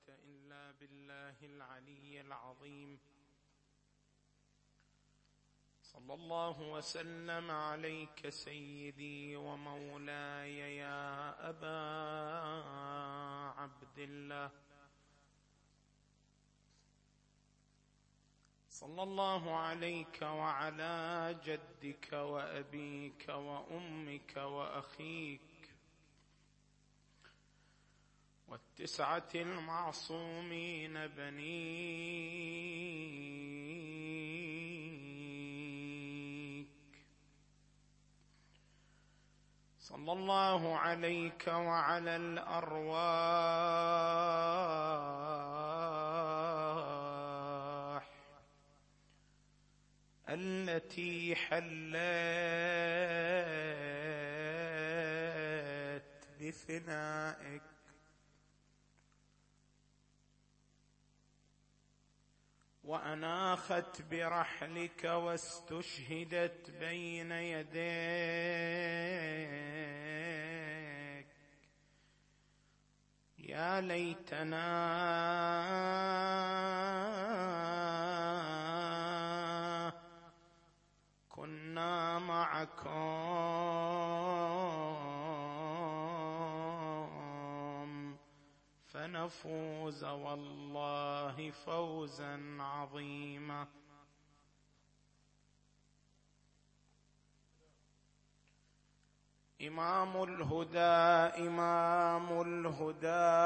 إلا بالله العلي العظيم. صلى الله وسلم عليك سيدي ومولاي يا أبا عبد الله. صلى الله عليك وعلى جدك وأبيك وأمك وأخيك والتسعة المعصومين بنيك. صلى الله عليك وعلى الأرواح التي حلت بفنائك وأناخت برحلك واستشهدت بين يديك. يا ليتنا كنا معكم فنفوز والله فوزا عظيما. إمام الهدى إمام الهدى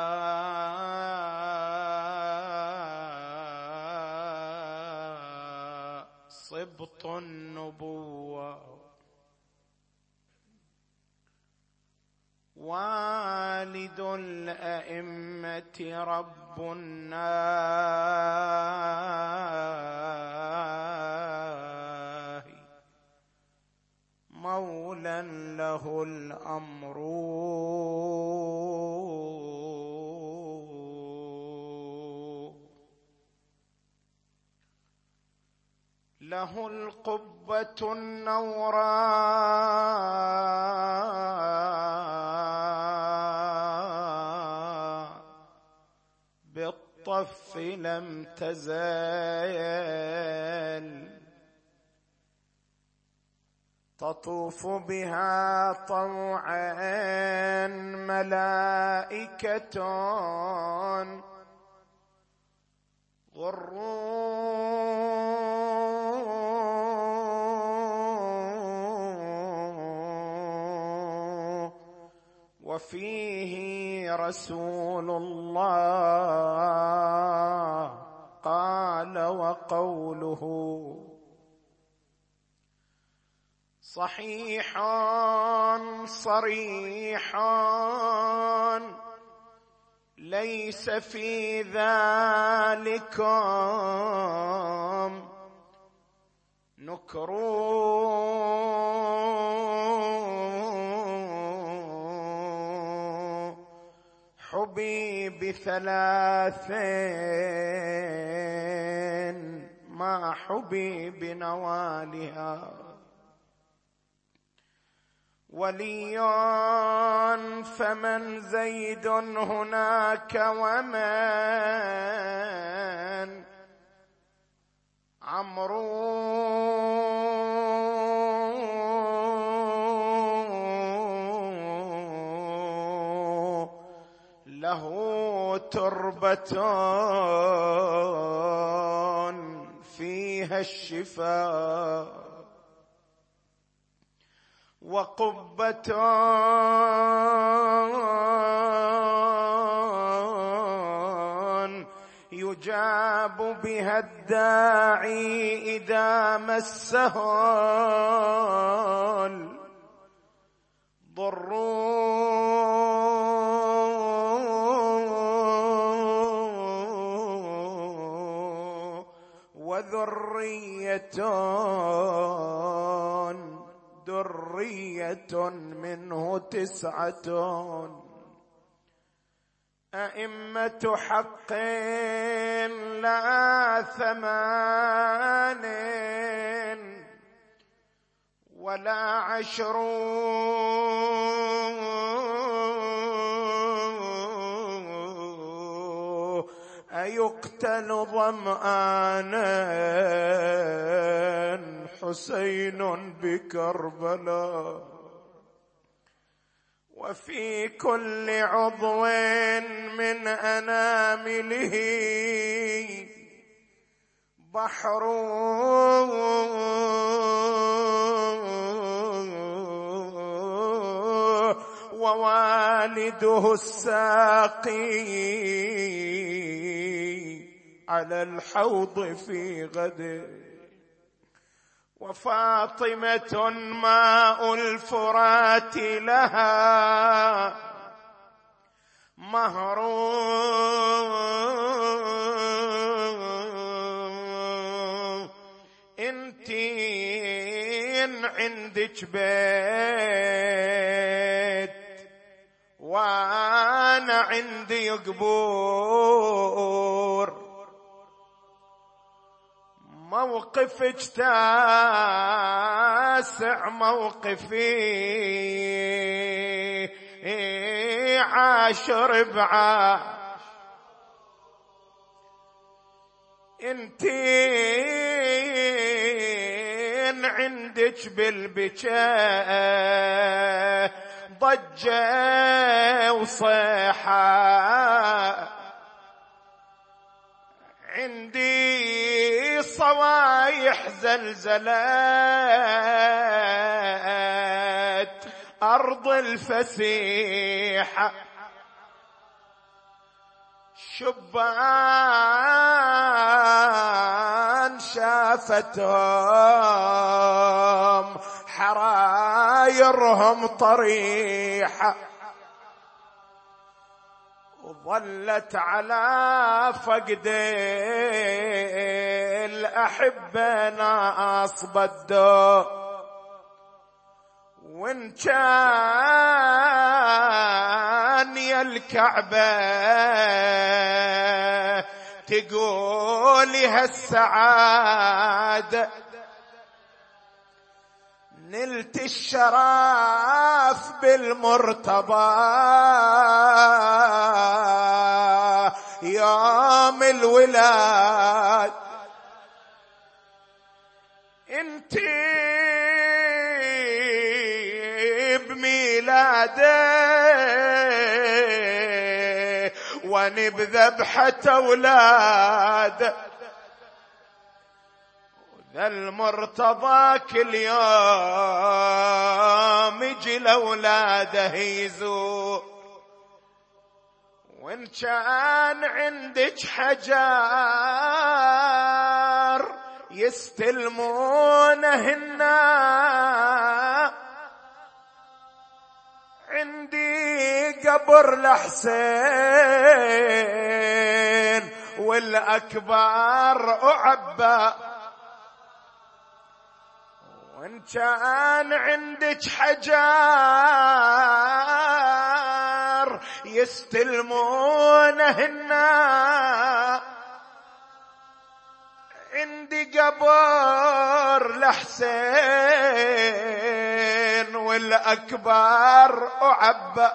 صبط النبوة والد الأئمة رب الناهي مولى له الأمر له القبة النوراء بالطف لم تزال تطوف بها طوعا ملائكة غر وفيه رسول الله قال وقوله صحيح صريح ليس في ذلكم نكر حبي بثلاثين ما حبي بنوالها ولي فمن زيد هناك ومن عمرو له تربة فيها الشفاء وقبة يجاب بها الداعي إذا مسه الضر وذرية منه 9 أئمة حق لا 8 ولا 10 أيقتل ظمآنا حسين بكربلاء وفي كل عضو من أنامله بحر ووالده الساقي على الحوض في غد وفاطمة ماء الفرات لها مهر انتين عندك بيت وانا عندي قبور موقفك تاسع موقفي عاشر بعا انتين عندك بالبكاء ضجة وصيحة عندي صوايح زلزلات أرض الفسيحة شبان شافتهم حرايرهم طريحة وظلت على فقد الأحبة ناصب الدو وإن كان يا الكعبة تقولي هالسعادة نلت الشرف بالمرتضى يوم الولاد انتي بميلاده واني بذبحة اولاد ذا المرتضى كل يوم يجي لاولاده يزور وان كان عندك حجار يستلمونهن عندي قبر الحسين والأكبر أعبى وإن كان عندك حجار يستلمونهن عندي قبر الحسين والأكبر أعبى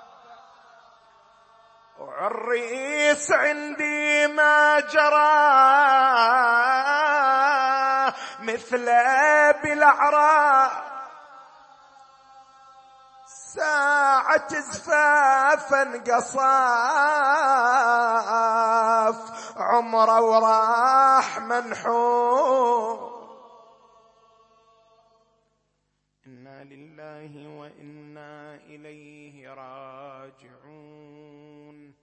وعريس عندي ما جرى مثل بالأعراء ساعة زفافا قصاف عمره وراح منحور إنا لله وإنا إليه راجعون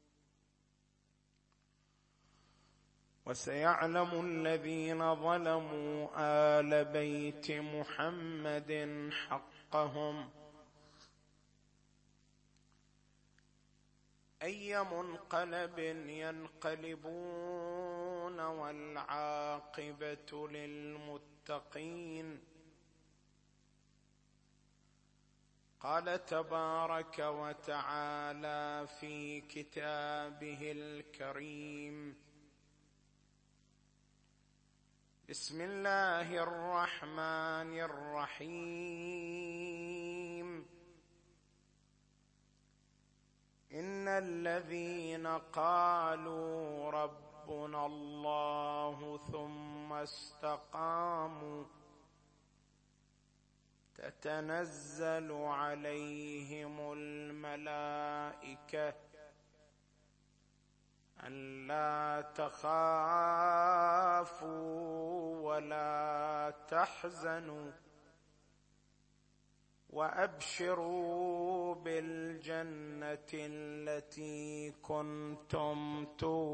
وسيعلم الذين ظلموا آل بيت محمد حقهم أي منقلب ينقلبون والعاقبة للمتقين قال تبارك وتعالى في كتابه الكريم بسم الله الرحمن الرحيم إن الذين قالوا ربنا الله ثم استقاموا تتنزل عليهم الملائكة ألا تخافوا ولا تحزنوا وأبشروا بالجنة التي كنتم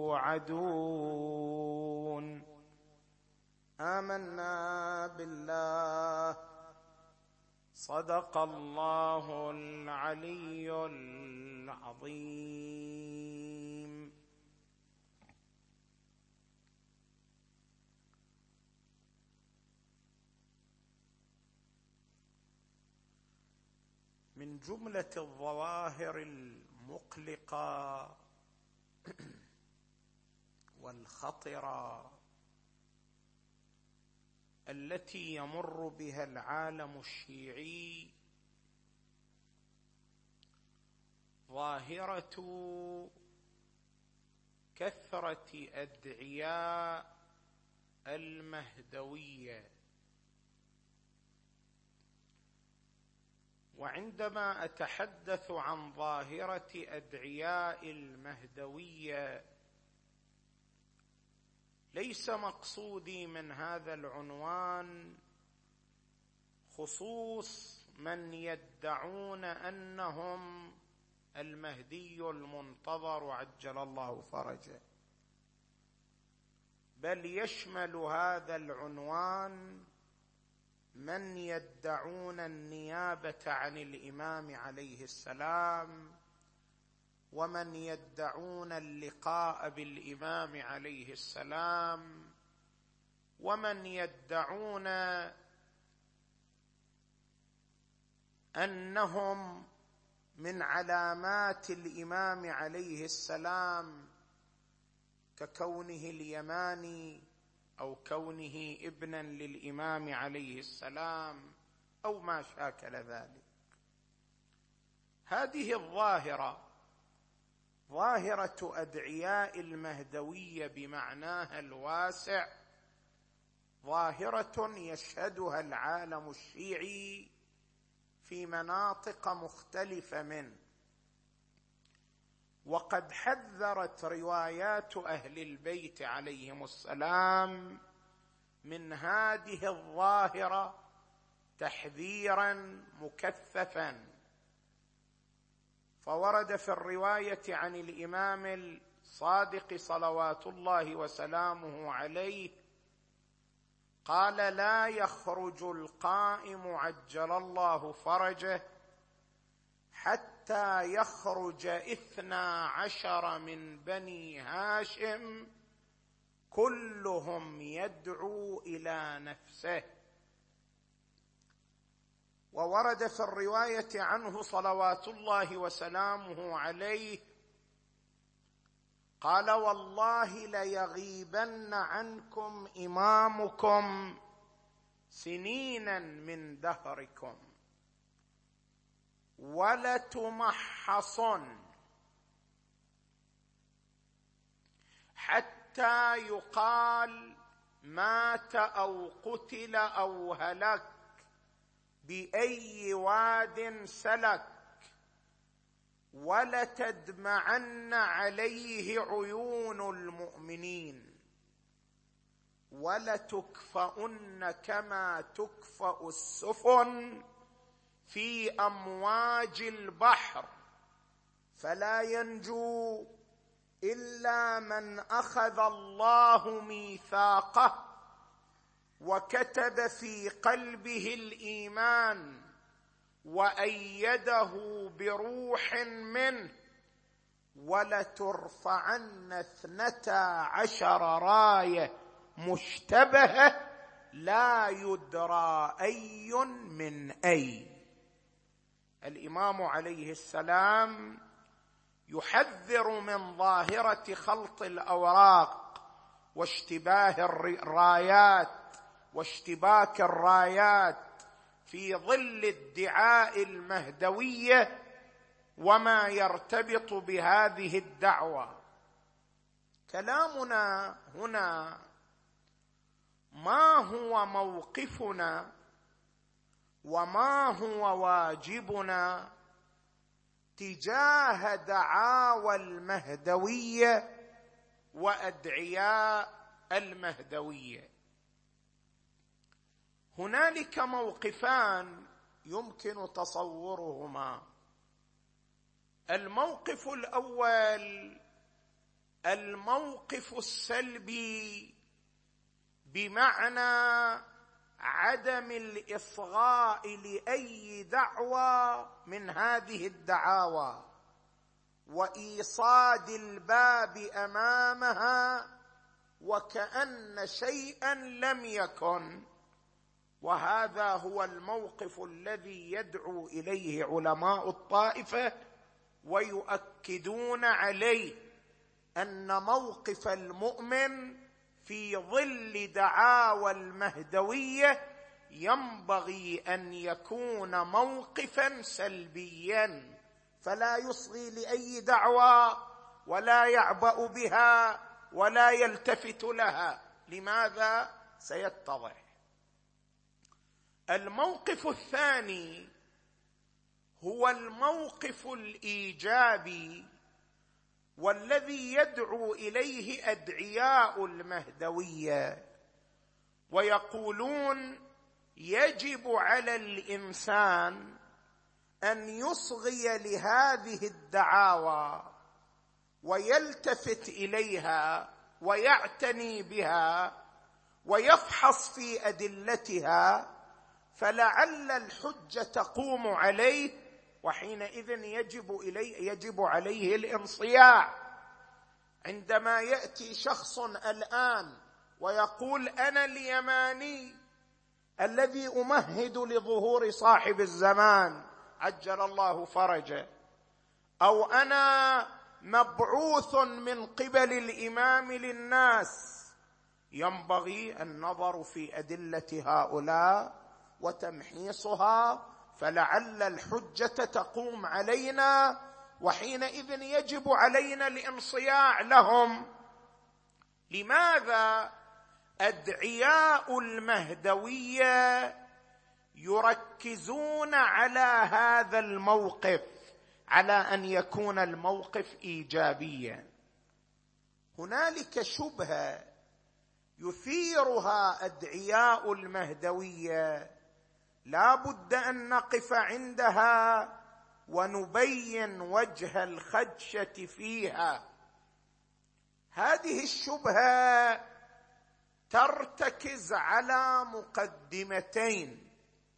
توعدون. آمنا بالله، صدق الله العلي العظيم. من جملة الظواهر المقلقة والخطرة التي يمر بها العالم الشيعي ظاهرة كثرة أدعياء المهدوية. وعندما أتحدث عن ظاهرة أدعياء المهدوية ليس مقصودي من هذا العنوان خصوص من يدعون أنهم المهدي المنتظر عجل الله فرجه، بل يشمل هذا العنوان من يدعون النيابة عن الإمام عليه السلام، ومن يدعون اللقاء بالإمام عليه السلام، ومن يدعون أنهم من علامات الإمام عليه السلام ككونه اليماني أو كونه ابنا للإمام عليه السلام أو ما شاكل ذلك. هذه الظاهرة ظاهرة أدعياء المهدوية بمعناها الواسع، ظاهرة يشهدها العالم الشيعي في مناطق مختلفة منه. وقد حذرت روايات أهل البيت عليهم السلام من هذه الظاهرة تحذيرا مكثفا. فورد في الرواية عن الإمام الصادق صلوات الله وسلامه عليه قال: لا يخرج القائم عجل الله فرجه حتى يخرج 12 من بني هاشم كلهم يدعو إلى نفسه. وورد في الرواية عنه صلوات الله وسلامه عليه قال: والله ليغيبن عنكم إمامكم سنينا من دهركم ولتمحصن حتى يقال مات أو قتل أو هلك بأي واد سلك، ولتدمعن عليه عيون المؤمنين، ولتكفؤن كما تكفأ السفن في أمواج البحر، فلا ينجو إلا من أخذ الله ميثاقه وكتب في قلبه الإيمان وأيده بروح منه، ولترفعن 12 راية مشتبهة لا يدرى أي من أي. الإمام عليه السلام يحذر من ظاهرة خلط الأوراق واشتباه الرايات واشتباك الرايات في ظل ادعاء المهدوية وما يرتبط بهذه الدعوة. كلامنا هنا ما هو موقفنا وما هو واجبنا تجاه دعاوى المهدوية وأدعياء المهدوية. هنالك موقفان يمكن تصورهما. الموقف الأول الموقف السلبي، بمعنى عدم الإصغاء لأي دعوة من هذه الدعاوى وإيصاد الباب أمامها وكأن شيئا لم يكن. وهذا هو الموقف الذي يدعو إليه علماء الطائفة ويؤكدون عليه أن موقف المؤمن في ظل دعاوى المهدوية ينبغي أن يكون موقفا سلبيا، فلا يصغي لأي دعوة ولا يعبأ بها ولا يلتفت لها. لماذا؟ سيتضح. الموقف الثاني هو الموقف الإيجابي، والذي يدعو إليه أدعياء المهدوية، ويقولون يجب على الإنسان أن يصغي لهذه الدعاوى ويلتفت إليها ويعتني بها ويفحص في أدلتها، فلعل الحجة تقوم عليه، وحينئذ يجب عليه الانصياع. عندما يأتي شخص الآن ويقول أنا اليماني الذي أمهد لظهور صاحب الزمان عجل الله فرجه، أو أنا مبعوث من قبل الإمام للناس، ينبغي النظر في أدلة هؤلاء وتمحيصها، فلعل الحجة تقوم علينا، وحينئذ يجب علينا الانصياع لهم. لماذا؟ أدعياء المهدوية يركزون على هذا الموقف، على أن يكون الموقف إيجابيا. هنالك شبهة يثيرها أدعياء المهدوية لا بد أن نقف عندها ونبين وجه الخدشة فيها. هذه الشبهة ترتكز على مقدمتين.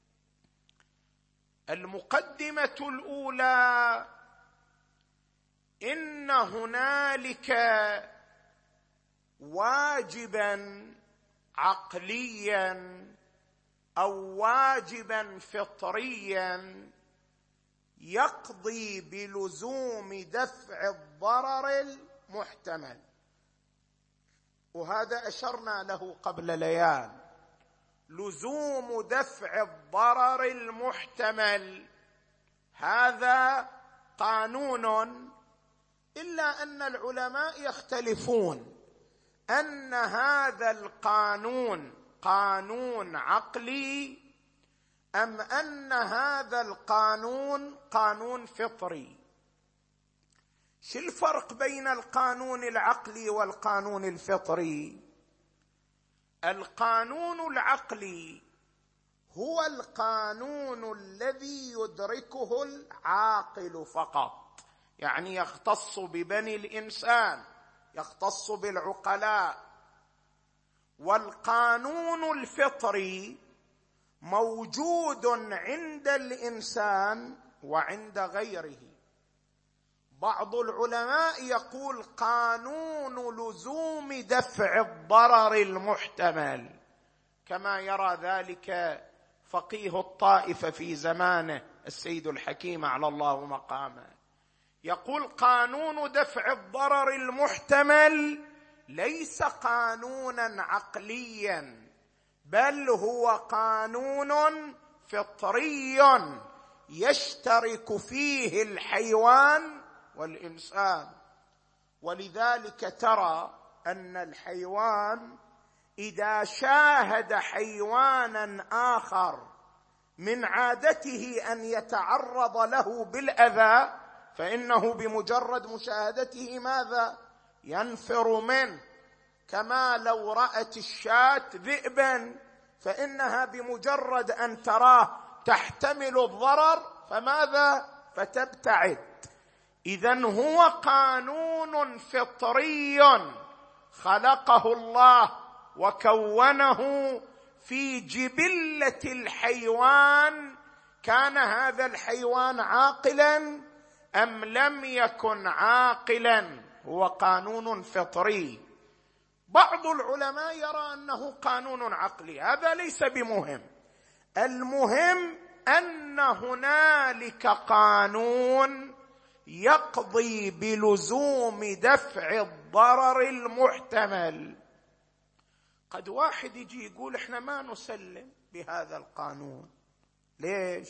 المقدمة الأولى: إن هنالك واجبا عقليا أو واجبا فطريا يقضي بلزوم دفع الضرر المحتمل، وهذا أشرنا له قبل ليال. لزوم دفع الضرر المحتمل هذا قانون، إلا أن العلماء يختلفون أن هذا القانون قانون عقلي أم أن هذا القانون قانون فطري. شو الفرق بين القانون العقلي والقانون الفطري؟ القانون العقلي هو القانون الذي يدركه العاقل فقط، يعني يختص ببني الإنسان، يختص بالعقلاء. والقانون الفطري موجود عند الإنسان وعند غيره. بعض العلماء يقول قانون لزوم دفع الضرر المحتمل، كما يرى ذلك فقيه الطائفة في زمانه السيد الحكيم على الله مقامه. يقول قانون دفع الضرر المحتمل ليس قانونا عقليا، بل هو قانون فطري يشترك فيه الحيوان والإنسان. ولذلك ترى أن الحيوان إذا شاهد حيوانا آخر من عادته أن يتعرض له بالأذى، فإنه بمجرد مشاهدته ماذا؟ ينفر منه. كما لو رأت الشاة ذئبا فإنها بمجرد أن تراه تحتمل الضرر فماذا؟ فتبتعد. إذن هو قانون فطري خلقه الله وكونه في جبلة الحيوان. كان هذا الحيوان عاقلا أم لم يكن عاقلا؟ هو قانون فطري. بعض العلماء يرى أنه قانون عقلي، هذا ليس بمهم. المهم أن هنالك قانون يقضي بلزوم دفع الضرر المحتمل. قد واحد يجي يقول احنا ما نسلم بهذا القانون. ليش؟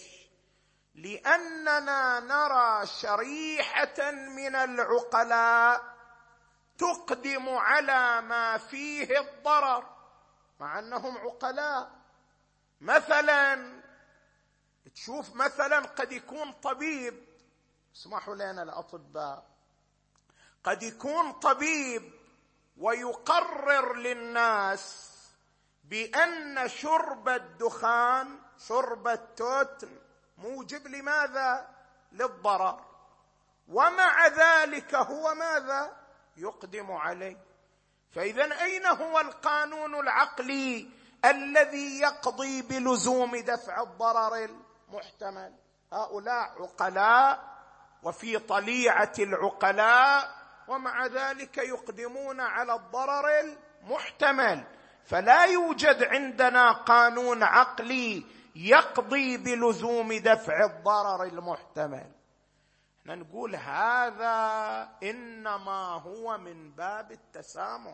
لأننا نرى شريحة من العقلاء تقدم على ما فيه الضرر مع أنهم عقلاء. مثلا تشوف مثلا قد يكون طبيب، اسمحوا لنا الأطباء، قد يكون طبيب ويقرر للناس بأن شرب الدخان، شرب التوتن، موجب لماذا؟ للضرر، ومع ذلك هو ماذا؟ يقدم عليه. فإذا أين هو القانون العقلي الذي يقضي بلزوم دفع الضرر المحتمل؟ هؤلاء عقلاء وفي طليعة العقلاء، ومع ذلك يقدمون على الضرر المحتمل. فلا يوجد عندنا قانون عقلي يقضي بلزوم دفع الضرر المحتمل. نقول هذا إنما هو من باب التسامح.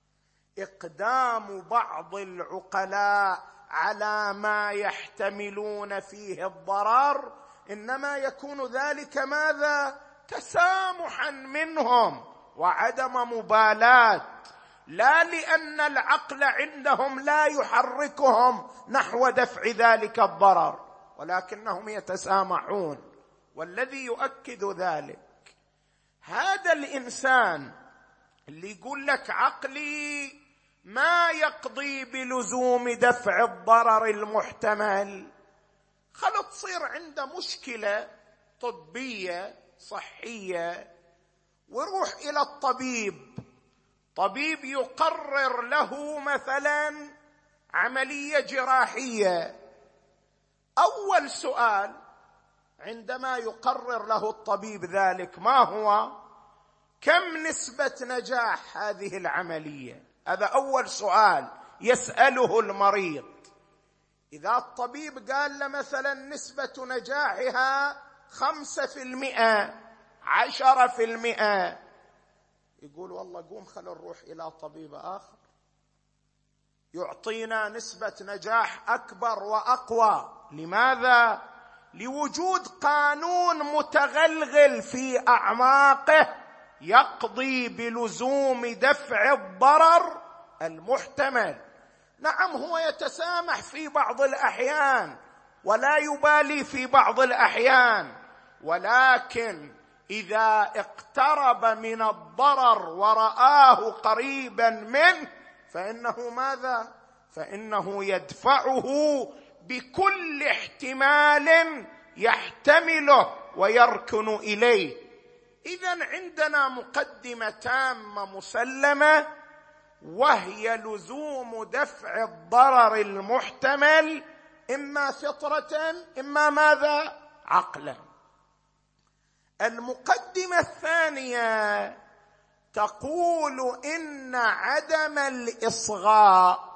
إقدام بعض العقلاء على ما يحتملون فيه الضرر إنما يكون ذلك ماذا؟ تسامحا منهم وعدم مبالاة، لا لأن العقل عندهم لا يحركهم نحو دفع ذلك الضرر، ولكنهم يتسامحون. والذي يؤكد ذلك هذا الإنسان اللي يقول لك عقلي ما يقضي بلزوم دفع الضرر المحتمل، خلط تصير عنده مشكلة طبية صحية ويروح إلى الطبيب، طبيب يقرر له مثلا عملية جراحية. أول سؤال عندما يقرر له الطبيب ذلك ما هو؟ كم نسبة نجاح هذه العملية؟ هذا أول سؤال يسأله المريض. إذا الطبيب قال له مثلا نسبة نجاحها 5%، 10%، يقول والله قوم خلينا نروح إلى طبيب آخر يعطينا نسبة نجاح أكبر وأقوى. لماذا؟ لوجود قانون متغلغل في أعماقه يقضي بلزوم دفع الضرر المحتمل. نعم هو يتسامح في بعض الأحيان ولا يبالي في بعض الأحيان، ولكن إذا اقترب من الضرر ورآه قريبا منه فإنه ماذا؟ فإنه يدفعه بكل احتمال يحتمله ويركن إليه. إذن عندنا مقدمة تامة مسلمة، وهي لزوم دفع الضرر المحتمل إما فطرة إما ماذا؟ عقلا. المقدمة الثانية تقول إن عدم الإصغاء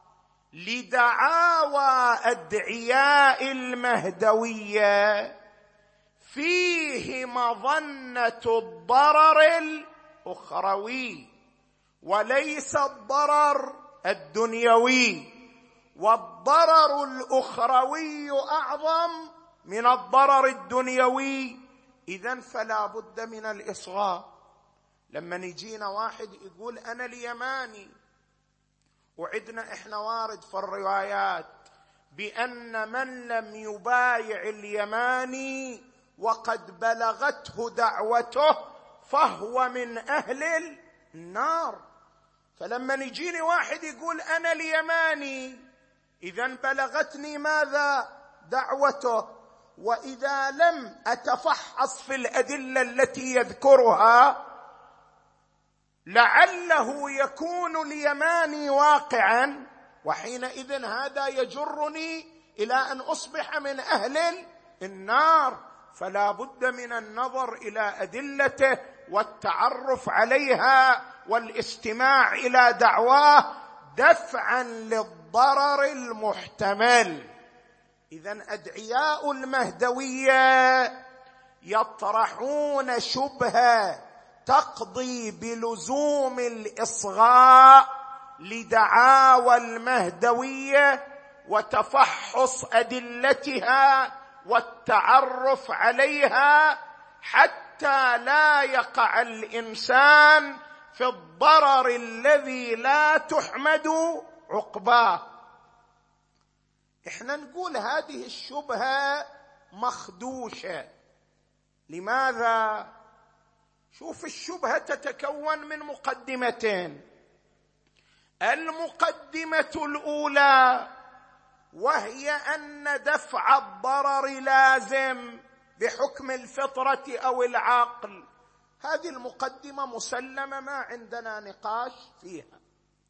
لدعاوى أدعياء المهدوية فيه مظنة الضرر الأخروي وليس الضرر الدنيوي، والضرر الأخروي أعظم من الضرر الدنيوي، إذن فلا بد من الإصغاء. لما يجينا واحد يقول أنا اليماني، وعدنا إحنا وارد في الروايات بأن من لم يبايع اليماني وقد بلغته دعوته فهو من أهل النار. فلما يجيني واحد يقول أنا اليماني، إذن بلغتني ماذا؟ دعوته. وإذا لم أتفحص في الأدلة التي يذكرها لعله يكون اليماني واقعا، وحينئذ هذا يجرني إلى أن أصبح من أهل النار. فلا بد من النظر إلى أدلته والتعرف عليها والاستماع إلى دعواه دفعا للضرر المحتمل. إذن أدعياء المهدوية يطرحون شبهة تقضي بلزوم الإصغاء لدعاوى المهدوية وتفحص أدلتها والتعرف عليها حتى لا يقع الإنسان في الضرر الذي لا تحمد عقباه. احنا نقول هذه الشبهة مخدوشة. لماذا؟ شوف، الشبهة تتكون من مقدمتين. المقدمة الأولى وهي أن دفع الضرر لازم بحكم الفطرة أو العقل. هذه المقدمة مسلمة، ما عندنا نقاش فيها.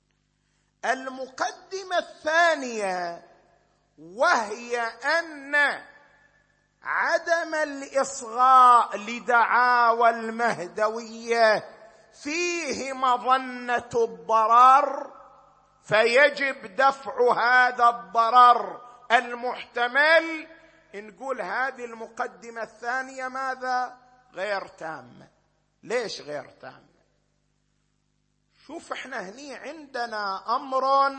المقدمة الثانية وهي أن عدم الإصغاء لدعاوى المهدوية فيه مظنة الضرر، فيجب دفع هذا الضرر المحتمل. نقول هذه المقدمة الثانية ماذا؟ غير تامة. ليش غير تامة؟ شوف، احنا هني عندنا أمر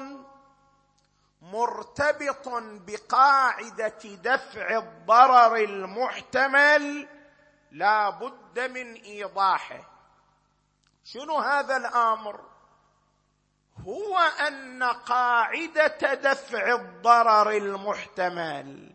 مرتبط بقاعدة دفع الضرر المحتمل لا بد من إيضاحه. شنو هذا الأمر؟ هو أن قاعدة دفع الضرر المحتمل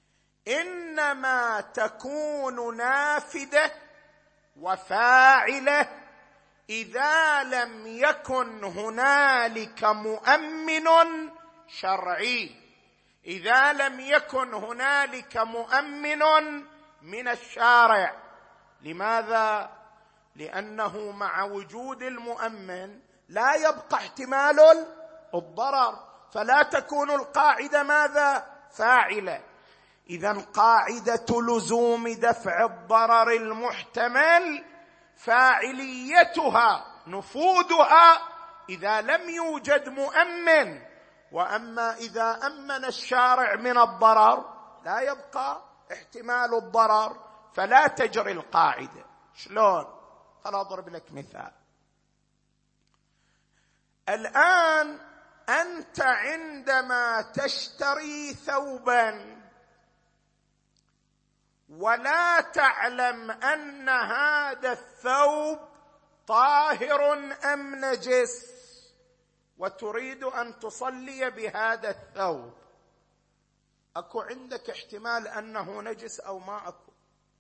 إنما تكون نافذة وفاعلة إذا لم يكن هنالك مؤمن شرعي، إذا لم يكن هنالك مؤمن من الشارع. لماذا؟ لأنه مع وجود المؤمن لا يبقى احتمال الضرر، فلا تكون القاعدة ماذا؟ فاعلة. إذن قاعدة لزوم دفع الضرر المحتمل فاعليتها نفوذها إذا لم يوجد مؤمن، وأما إذا أمن الشارع من الضرر لا يبقى احتمال الضرر، فلا تجري القاعدة. شلون؟ خلنا أضرب لك مثال. الآن أنت عندما تشتري ثوبا ولا تعلم أن هذا الثوب طاهر أم نجس وتريد أن تصلي بهذا الثوب، أكو عندك احتمال أنه نجس أو ما أكو؟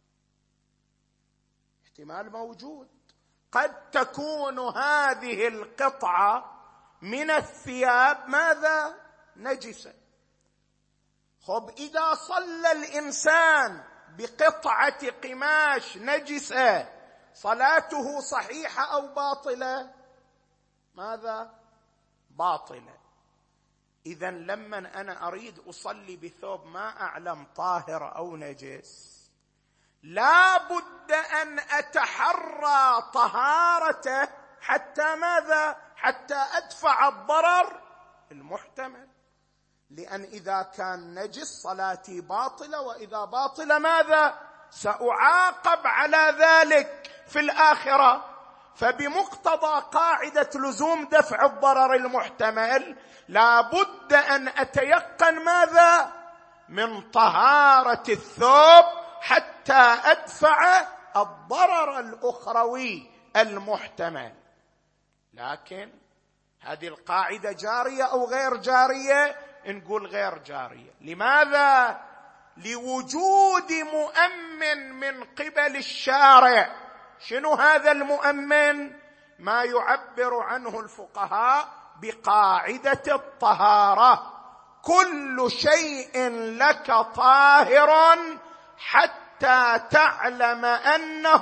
احتمال موجود. قد تكون هذه القطعة من الثياب ماذا؟ نجسة. خب، إذا صلى الإنسان بقطعة قماش نجسة صلاته صحيحة أو باطلة؟ ماذا؟ باطلة. إذن لما أنا أريد أصلي بثوب ما أعلم طاهر أو نجس لا بد أن أتحرى طهارته حتى ماذا؟ حتى أدفع الضرر المحتمل. لأن إذا كان نجس صلاتي باطلة، وإذا باطلة ماذا؟ سأعاقب على ذلك في الآخرة. فبمقتضى قاعدة لزوم دفع الضرر المحتمل لا بد أن أتيقن ماذا؟ من طهارة الثوب حتى أدفع الضرر الأخروي المحتمل. لكن هذه القاعدة جارية أو غير جارية؟ نقول غير جارية. لماذا؟ لوجود مؤمن من قبل الشارع. شنو هذا المؤمن؟ ما يعبر عنه الفقهاء بقاعدة الطهارة: كل شيء لك طاهر حتى تعلم أنه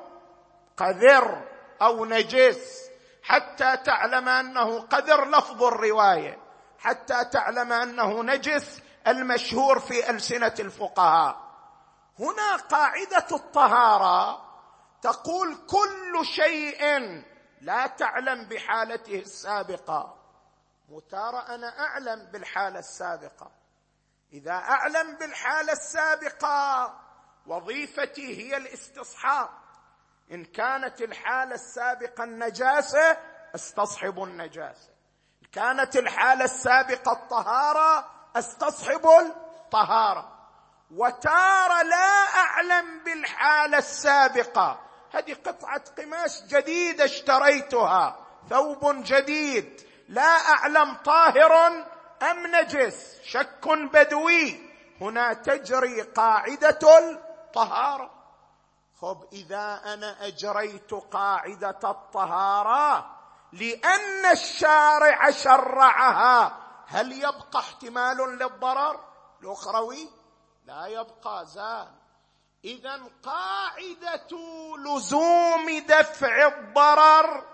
قذر أو نجس. حتى تعلم أنه قذر لفظ الرواية، حتى تعلم أنه نجس المشهور في ألسنة الفقهاء. هنا قاعدة الطهارة تقول كل شيء لا تعلم بحالته السابقة. متارة أنا أعلم بالحالة السابقة. إذا أعلم بالحالة السابقة وظيفتي هي الاستصحاب. إن كانت الحالة السابقة النجاسة استصحب النجاسة، إن كانت الحالة السابقة الطهارة استصحب الطهارة. وتارة لا أعلم بالحالة السابقة، هذه قطعة قماش جديدة اشتريتها، ثوب جديد، لا أعلم طاهر أم نجس، شك بدوي. هنا تجري قاعدة الطهارة. خب إذا أنا أجريت قاعدة الطهارة لأن الشارع شرعها، هل يبقى احتمال للضرر الأخروي؟ لا يبقى، زال. إذن قاعدة لزوم دفع الضرر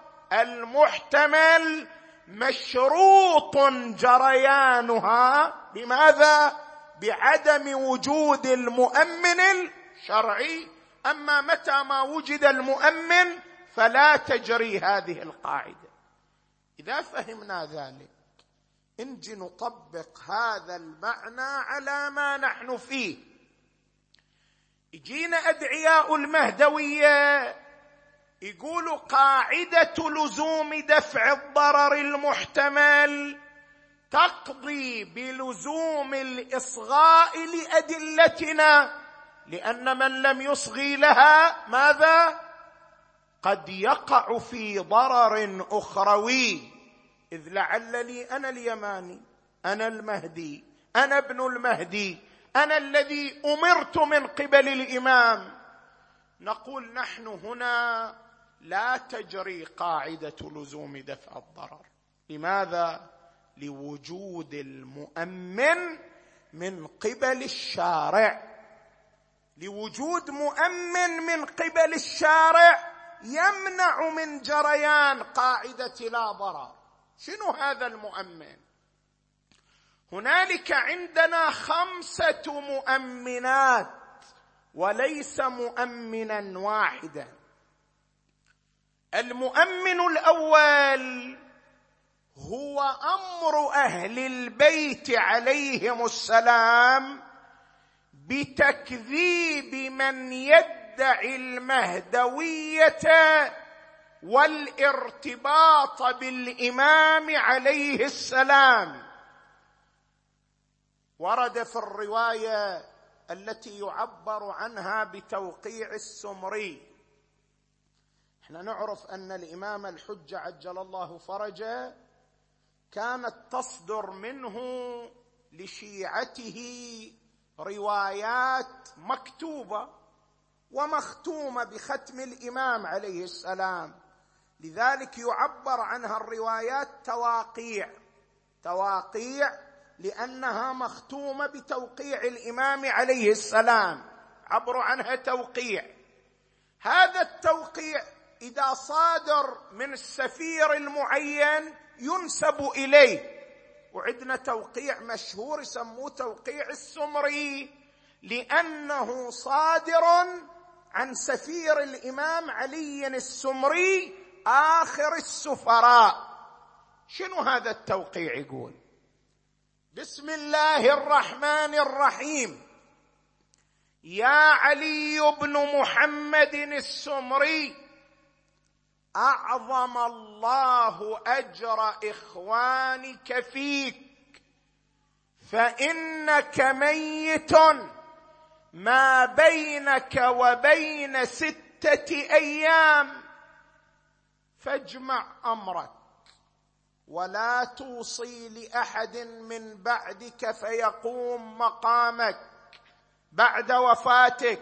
المحتمل مشروط جريانها بماذا؟ بعدم وجود المؤمن الشرعي. أما متى ما وجد المؤمن فلا تجري هذه القاعدة. إذا فهمنا ذلك نجي نطبق هذا المعنى على ما نحن فيه. يجينا أدعياء المهدوية يقولوا قاعدة لزوم دفع الضرر المحتمل تقضي بلزوم الإصغاء لأدلتنا، لأن من لم يصغي لها ماذا؟ قد يقع في ضرر أخروي. إذ لعل لي أنا اليماني، أنا المهدي، أنا ابن المهدي، أنا الذي أمرت من قبل الإمام، نقول نحن هنا لا تجري قاعدة لزوم دفع الضرر. لماذا؟ لوجود المؤمن من قبل الشارع. لوجود مؤمن من قبل الشارع يمنع من جريان قاعدة لا ضرر. شنو هذا المؤمن؟ هنالك عندنا 5 مؤمنات وليس مؤمنا واحدا. المؤمن الأول هو أمر أهل البيت عليهم السلام بتكذيب من يدعي المهدوية والارتباط بالإمام عليه السلام. ورد في الرواية التي يعبر عنها بتوقيع السمري. احنا نعرف أن الإمام الحجة عجل الله فرجه كانت تصدر منه لشيعته روايات مكتوبة ومختومة بختم الإمام عليه السلام، لذلك يعبر عنها الروايات تواقيع لأنها مختومة بتوقيع الإمام عليه السلام، عبر عنها توقيع. هذا التوقيع إذا صادر من السفير المعين ينسب إليه. وعندنا توقيع مشهور يسموه توقيع السمري لأنه صادر عن سفير الإمام علي السمري آخر السفراء. شنو هذا التوقيع؟ يقول: بسم الله الرحمن الرحيم، يا علي بن محمد السمري، أعظم الله أجر إخوانك فيك فإنك ميت ما بينك وبين 6 أيام، فاجمع أمرك ولا توصي لأحد من بعدك فيقوم مقامك بعد وفاتك،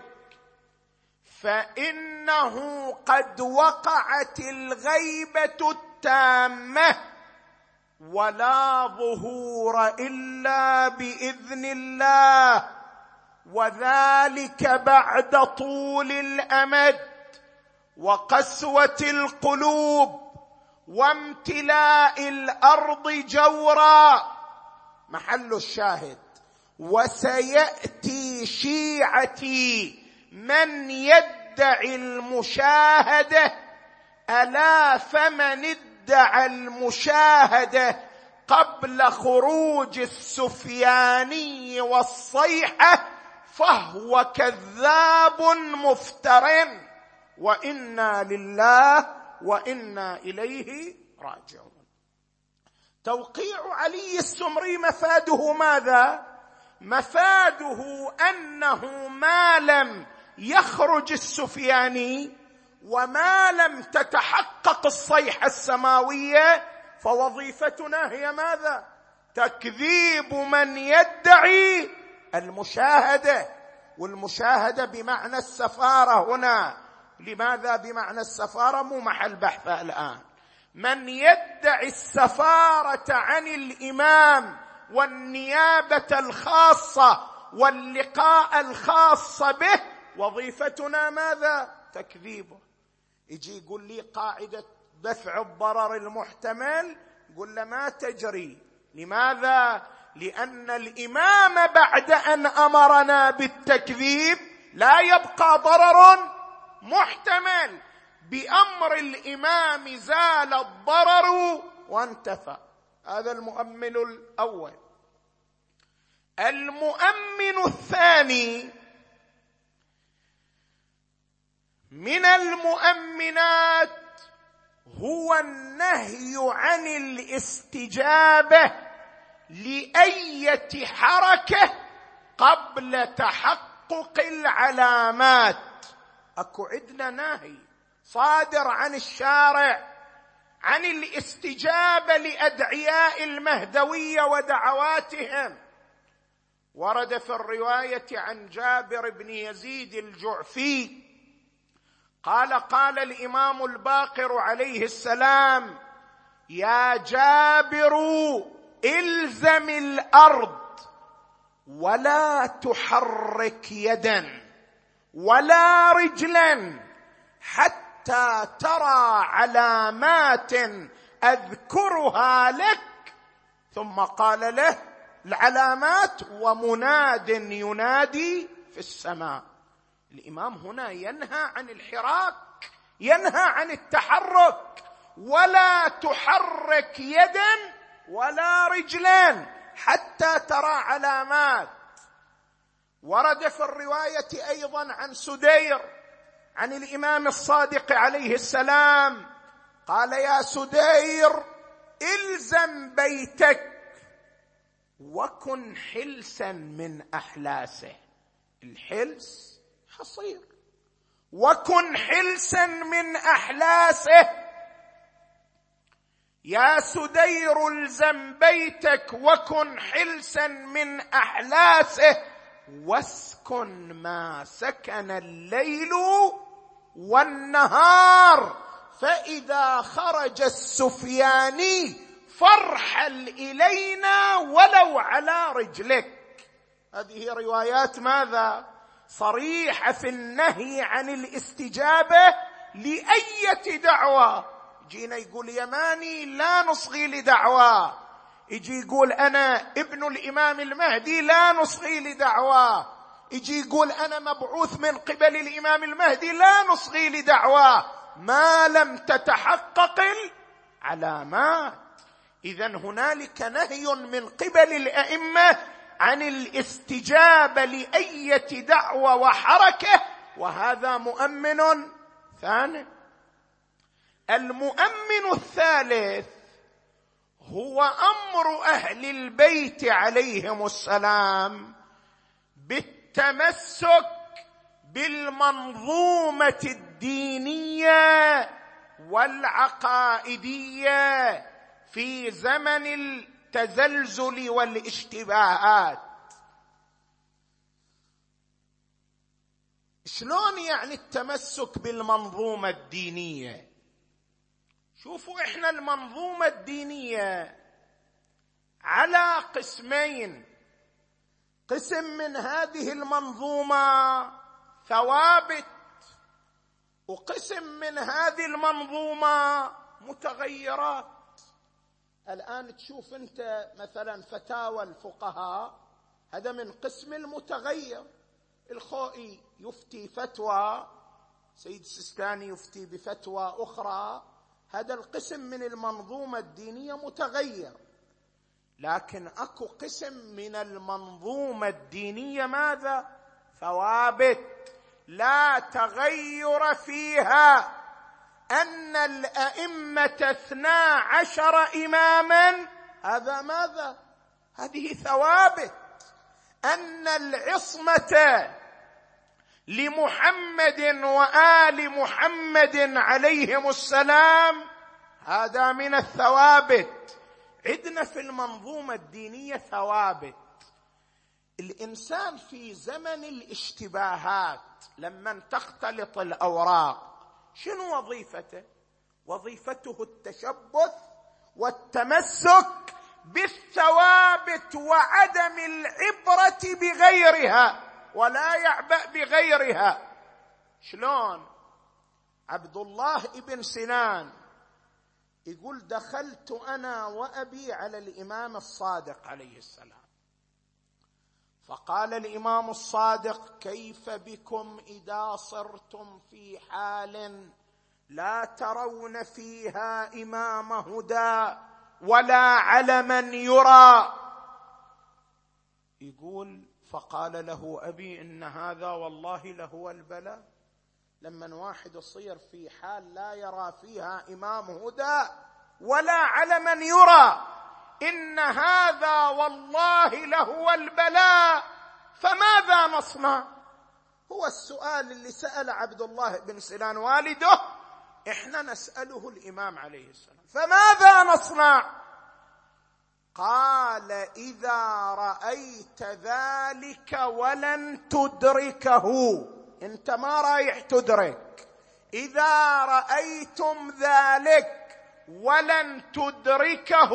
فإنه قد وقعت الغيبة التامة ولا ظهور إلا بإذن الله، وذلك بعد طول الأمد وقسوة القلوب وامتلاء الأرض جورا. محل الشاهد: وسيأتي شيعتي من يدعي المشاهدة، ألا فمن ادعى المشاهدة قبل خروج السفياني والصيحة فهو كذاب مفتر، وإنا لله وإنا إليه راجعون. توقيع علي السمري مفاده ماذا؟ مفاده أنه ما لم يخرج السفياني وما لم تتحقق الصيحة السماوية فوظيفتنا هي ماذا؟ تكذيب من يدعي المشاهدة، والمشاهدة بمعنى السفارة هنا. لماذا بمعنى السفارة؟ مو محل بحث الآن. من يدعي السفارة عن الإمام والنيابة الخاصة واللقاء الخاص به وظيفتنا ماذا؟ تكذيبه. يجي يقول لي قاعدة دفع الضرر المحتمل، قل له ما تجري. لماذا؟ لأن الإمام بعد أن أمرنا بالتكذيب لا يبقى ضرر محتمل، بأمر الإمام زال الضرر وانتفى. هذا المؤمن الأول. المؤمن الثاني: من المؤمنات هو النهي عن الاستجابة لأية حركة قبل تحقق العلامات. أكو عندنا نهي صادر عن الشارع عن الاستجابة لأدعياء المهدوية ودعواتهم. ورد في الرواية عن جابر بن يزيد الجعفي قال: قال الإمام الباقر عليه السلام: يا جابر الزم الأرض ولا تحرك يدا ولا رجلا حتى ترى علامات أذكرها لك. ثم قال له: العلامات ومناد ينادي في السماء. الإمام هنا ينهى عن الحراك، ينهى عن التحرك. ولا تحرك يدا ولا رجلا حتى ترى علامات. ورد في الرواية أيضا عن سدير عن الإمام الصادق عليه السلام قال: يا سدير الزم بيتك وكن حلسا من أحلاسه. الحلس حصير، وكن حلسا من أحلاسه. يا سدير الزم بيتك وكن حلسا من أحلاسه واسكن ما سكن الليل والنهار، فإذا خرج السفياني فارحل إلينا ولو على رجلك. هذه روايات ماذا؟ صريحة في النهي عن الاستجابة لأية دعوة. جينا يقول يماني لا نصغي لدعوة، يجي يقول أنا ابن الإمام المهدي لا نصغي لدعوة، يجي يقول أنا مبعوث من قبل الإمام المهدي لا نصغي لدعوة، ما لم تتحقق العلامات. إذن هنالك نهي من قبل الأئمة عن الاستجابة لأية دعوة وحركة، وهذا مؤمن ثاني. المؤمن الثالث هو امر اهل البيت عليهم السلام بالتمسك بالمنظومه الدينيه والعقائديه في زمن التزلزل والاشتباهات. شلون يعني التمسك بالمنظومه الدينيه؟ شوفوا، احنا المنظومه الدينيه على قسمين. قسم من هذه المنظومه ثوابت، وقسم من هذه المنظومه متغيرات. الان تشوف انت مثلا فتاوى الفقهاء، هذا من قسم المتغير. الخوئي يفتي فتوى، سيد السيستاني يفتي بفتوى اخرى، هذا القسم من المنظومه الدينيه متغير. لكن اكو قسم من المنظومه الدينيه ماذا؟ ثوابت لا تغير فيها. ان الائمه 12 اماما، هذا ماذا؟ هذه ثوابت. ان العصمه لمحمد وآل محمد عليهم السلام، هذا من الثوابت. عندنا في المنظومة الدينية ثوابت. الإنسان في زمن الاشتباهات لما تختلط الأوراق شنو وظيفته؟ وظيفته التشبث والتمسك بالثوابت وعدم العبرة بغيرها، ولا يعبأ بغيرها. شلون؟ عبد الله بن سنان يقول: دخلت أنا وأبي على الإمام الصادق عليه السلام، فقال الإمام الصادق: كيف بكم إذا صرتم في حال لا ترون فيها إمام هدى ولا علما يرى؟ يقول: فقال له أبي: إن هذا والله لهو البلاء. لما واحد يصير في حال لا يرى فيها إمام هدى ولا علما يرى، إن هذا والله لهو البلاء، فماذا نصنع؟ هو السؤال اللي سأل عبد الله بن سنان والده، إحنا نسأله الإمام عليه السلام، فماذا نصنع؟ قال: إذا رأيت ذلك ولن تدركه، أنت ما رايح تدرك، إذا رأيتم ذلك ولن تدركه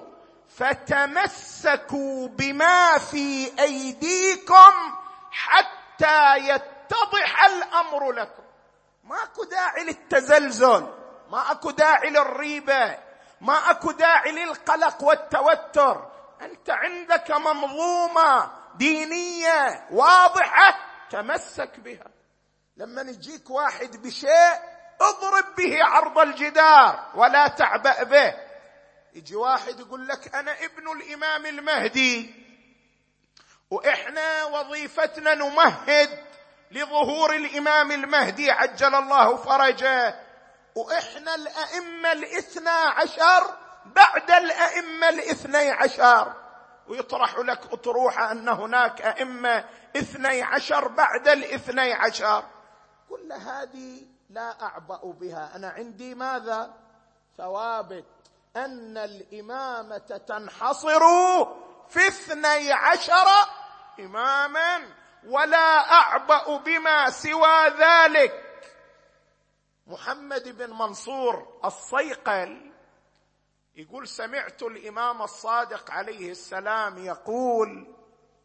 فتمسكوا بما في أيديكم حتى يتضح الأمر لكم. ماكو داعي للتزلزل، ما اكو داعي للريبة، ما اكو داعي للقلق والتوتر. انت عندك منظومة دينية واضحة، تمسك بها. لما يجيك واحد بشيء اضرب به عرض الجدار ولا تعبأ به. يجي واحد يقول لك: أنا ابن الإمام المهدي، وإحنا وظيفتنا نمهد لظهور الإمام المهدي عجل الله فرجه، وإحنا الأئمة 12 بعد الأئمة 12، ويطرح لك أطروحة أن هناك أئمة 12 بعد 12. كل هذه لا أعبأ بها. أنا عندي ماذا؟ ثوابت. أن الإمامة تنحصر في 12 إماما، ولا أعبأ بما سوى ذلك. محمد بن منصور الصيقل يقول: سمعت الإمام الصادق عليه السلام يقول: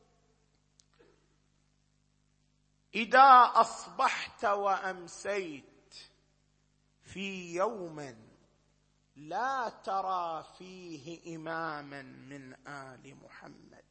إذا أصبحت وأمسيت في يوم لا ترى فيه إماما من آل محمد،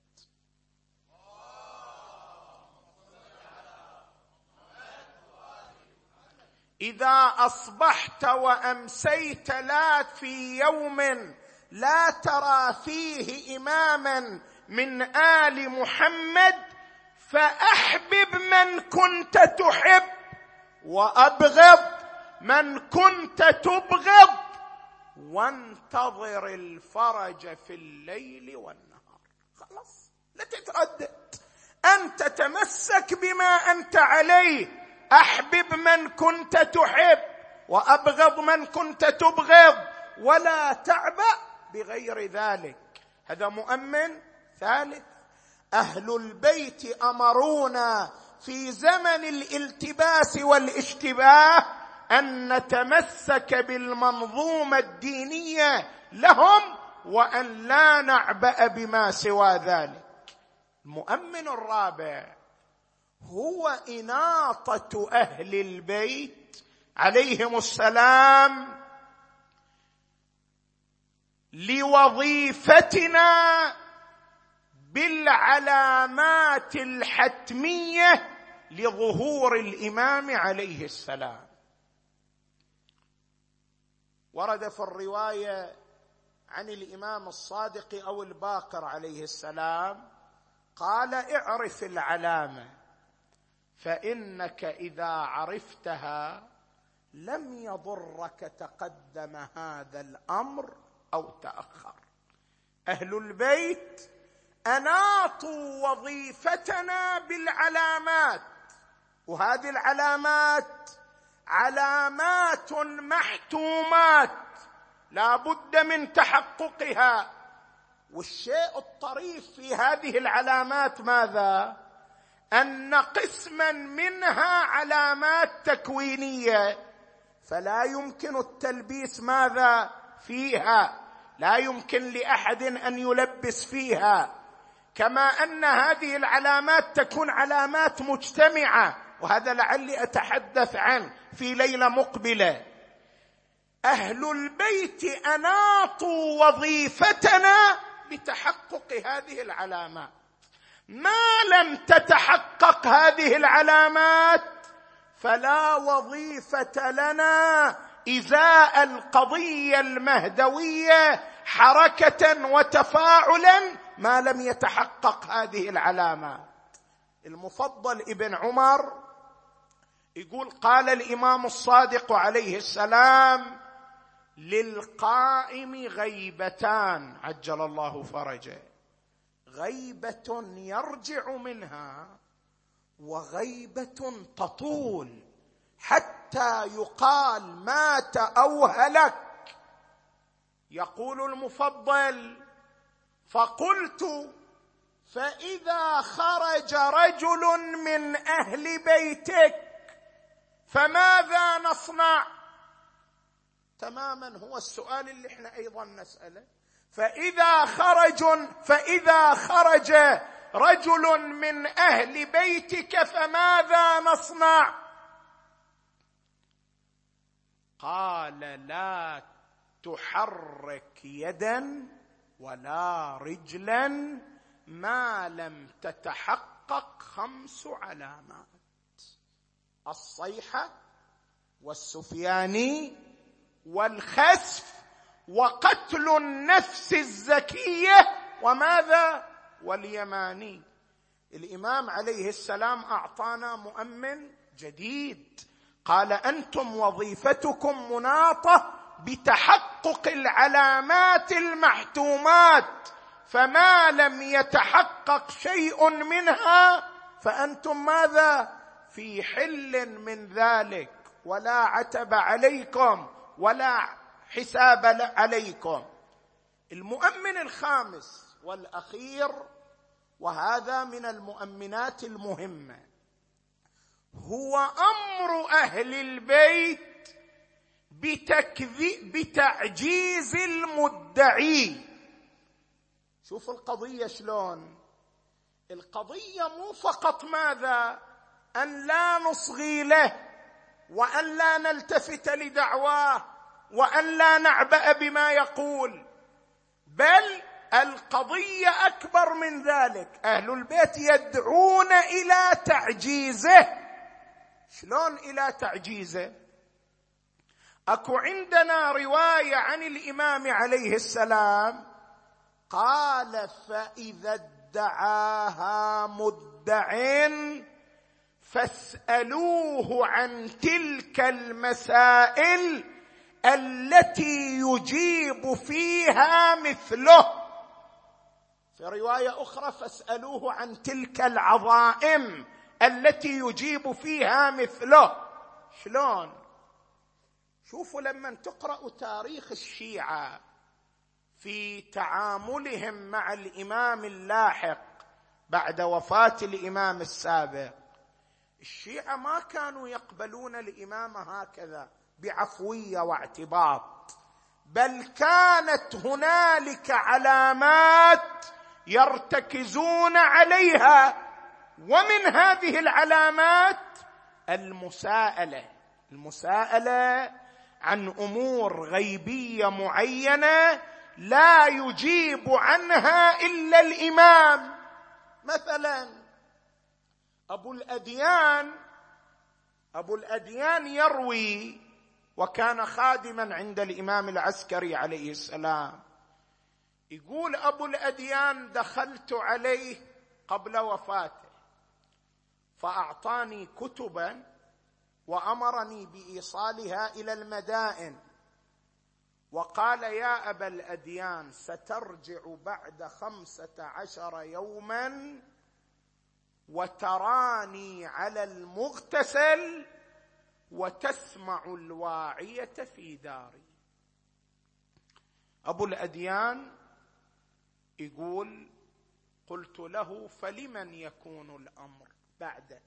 إذا أصبحت وأمسيت لا في يوم لا ترى فيه إماما من آل محمد، فأحبب من كنت تحب وأبغض من كنت تبغض، وانتظر الفرج في الليل والنهار. خلاص، لا تتردد، أنت تمسك بما أنت عليه، أحبب من كنت تحب وأبغض من كنت تبغض، ولا تعبأ بغير ذلك. هذا مؤمن ثالث. أهل البيت أمرونا في زمن الالتباس والاشتباه أن نتمسك بالمنظومة الدينية لهم، وأن لا نعبأ بما سوى ذلك. المؤمن الرابع هو إناطة أهل البيت عليهم السلام لوظيفتنا بالعلامات الحتمية لظهور الإمام عليه السلام. ورد في الرواية عن الإمام الصادق أو الباقر عليه السلام قال: اعرف العلامة، فإنك إذا عرفتها لم يضرك تقدم هذا الأمر أو تأخر. أهل البيت أناطوا وظيفتنا بالعلامات، وهذه العلامات علامات محتومات لا بد من تحققها. والشيء الطريف في هذه العلامات ماذا؟ أن قسما منها علامات تكوينية، فلا يمكن التلبيس ماذا فيها، لا يمكن لأحد أن يلبس فيها. كما أن هذه العلامات تكون علامات مجتمعة، وهذا لعلي أتحدث عنه في ليلة مقبلة. أهل البيت أناطوا وظيفتنا بتحقق هذه العلامات. ما لم تتحقق هذه العلامات فلا وظيفة لنا إزاء القضية المهدوية حركة وتفاعلا ما لم يتحقق هذه العلامات. المفضل ابن عمر يقول: قال الإمام الصادق عليه السلام: للقائم غيبتان عجل الله فرجه، غيبة يرجع منها وغيبة تطول حتى يقال مات أو هلك. يقول المفضل: فقلت: فإذا خرج رجل من أهل بيتك فماذا نصنع؟ تماما هو السؤال اللي احنا أيضا نسأله. فإذا خرج رجل من أهل بيتك فماذا نصنع؟ قال: لا تحرك يدا ولا رجلا ما لم تتحقق 5 علامات: الصيحة والسفياني والخسف وقتل النفس الزكية وماذا؟ واليماني. الإمام عليه السلام أعطانا مؤمن جديد، قال: أنتم وظيفتكم مناطة بتحقق العلامات المحتومات، فما لم يتحقق شيء منها فأنتم ماذا؟ في حل من ذلك، ولا عتب عليكم ولا حساب عليكم. المؤمن الخامس والأخير، وهذا من المؤمنات المهمة، هو أمر أهل البيت بتعجيز المدعي. شوف القضية شلون. القضية مو فقط ماذا؟ أن لا نصغي له، وأن لا نلتفت لدعواه، وأن لا نعبأ بما يقول، بل القضية أكبر من ذلك. أهل البيت يدعون إلى تعجيزه. شلون إلى تعجيزه؟ أكو عندنا رواية عن الإمام عليه السلام قال: فإذا ادعاها مدع فاسألوه عن تلك المسائل التي يجيب فيها مثله. في رواية أخرى فاسألوه عن تلك العظائم التي يجيب فيها مثله. شلون؟ شوفوا لما تقرأوا تاريخ الشيعة في تعاملهم مع الإمام اللاحق بعد وفاة الإمام السابق، الشيعة ما كانوا يقبلون الإمام هكذا بعفوية واعتباط، بل كانت هنالك علامات يرتكزون عليها، ومن هذه العلامات المساءلة عن أمور غيبية معينة لا يجيب عنها إلا الإمام. مثلا أبو الأديان يروي، وكان خادما عند الإمام العسكري عليه السلام، يقول أبو الأديان دخلت عليه قبل وفاته فأعطاني كتبا وأمرني بإيصالها إلى المدائن، وقال يا أبا الأديان سترجع بعد 15 يوما وتراني على المغتسل وتسمع الواعية في داري. أبو الأديان يقول قلت له فلمن يكون الأمر بعدك؟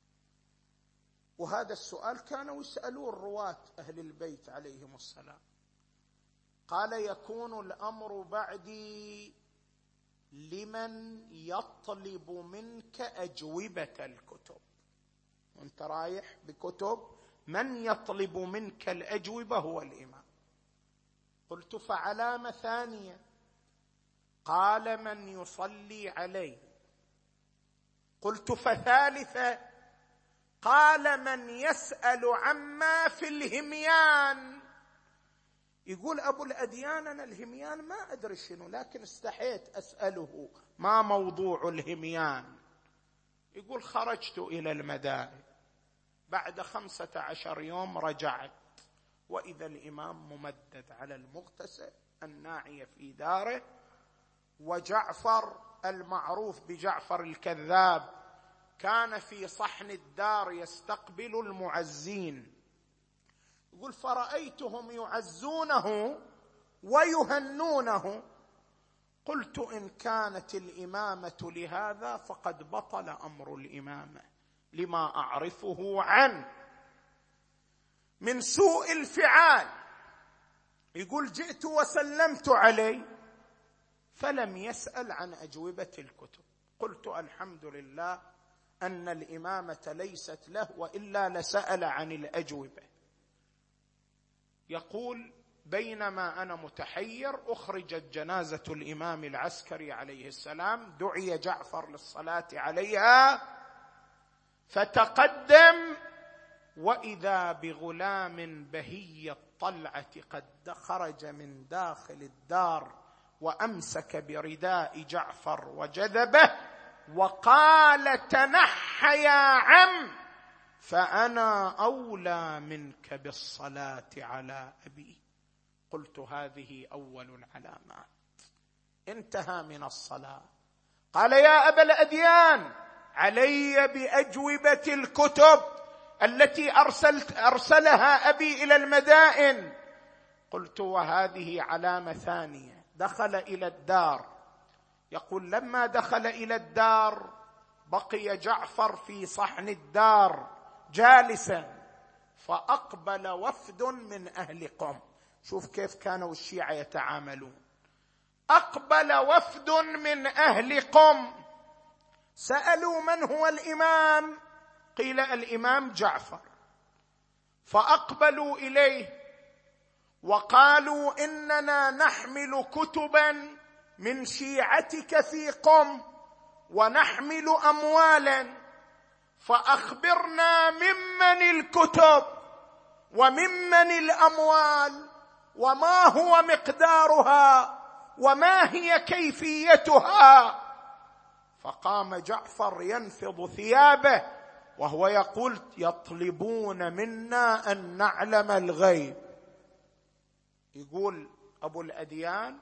وهذا السؤال كانوا يسألون الرواة أهل البيت عليهم السلام. قال يكون الأمر بعدي لمن يطلب منك أجوبة الكتب. وانت رايح بكتب، من يطلب منك الأجوبة هو الإمام. قلت فعلامة ثانية؟ قال من يصلي عليه. قلت فثالثة؟ قال من يسأل عما في الهميان. يقول أبو الأديان أنا الهميان ما أدري شنو، لكن استحيت أسأله ما موضوع الهميان. يقول خرجت إلى المدائن، بعد 15 يوم رجعت وإذا الإمام ممدد على المغتسل، الناعية في داره، وجعفر المعروف بجعفر الكذاب كان في صحن الدار يستقبل المعزين. يقول فرأيتهم يعزونه ويهنونه. قلت إن كانت الإمامة لهذا فقد بطل أمر الإمامة لما أعرفه عنه من سوء الفعال. يقول جئت وسلمت عليه فلم يسأل عن أجوبة الكتب. قلت الحمد لله أن الإمامة ليست له، وإلا لسأل عن الأجوبة. يقول بينما أنا متحير أخرجت جنازة الإمام العسكري عليه السلام، دعي جعفر للصلاة عليها، فتقدم وإذا بغلام بهي الطلعة قد خرج من داخل الدار وأمسك برداء جعفر وجذبه وقال تنحى يا عم فأنا أولى منك بالصلاة على أبي. قلت هذه أول العلامات. انتهى من الصلاة قال يا أبا الأديان علي بأجوبة الكتب التي أرسلها أبي إلى المدائن. قلت وهذه علامة ثانية. دخل إلى الدار. يقول لما دخل إلى الدار بقي جعفر في صحن الدار جالسا، فأقبل وفد من أهل قم. شوف كيف كانوا الشيعة يتعاملون. أقبل وفد من أهل قم سألوا من هو الإمام؟ قيل الإمام جعفر. فأقبلوا إليه وقالوا إننا نحمل كتبا من شيعتك في قم ونحمل أموالا، فأخبرنا ممن الكتب وممن الأموال وما هو مقدارها وما هي كيفيتها. فقام جعفر ينفض ثيابه وهو يقول يطلبون منا أن نعلم الغيب. يقول أبو الأديان: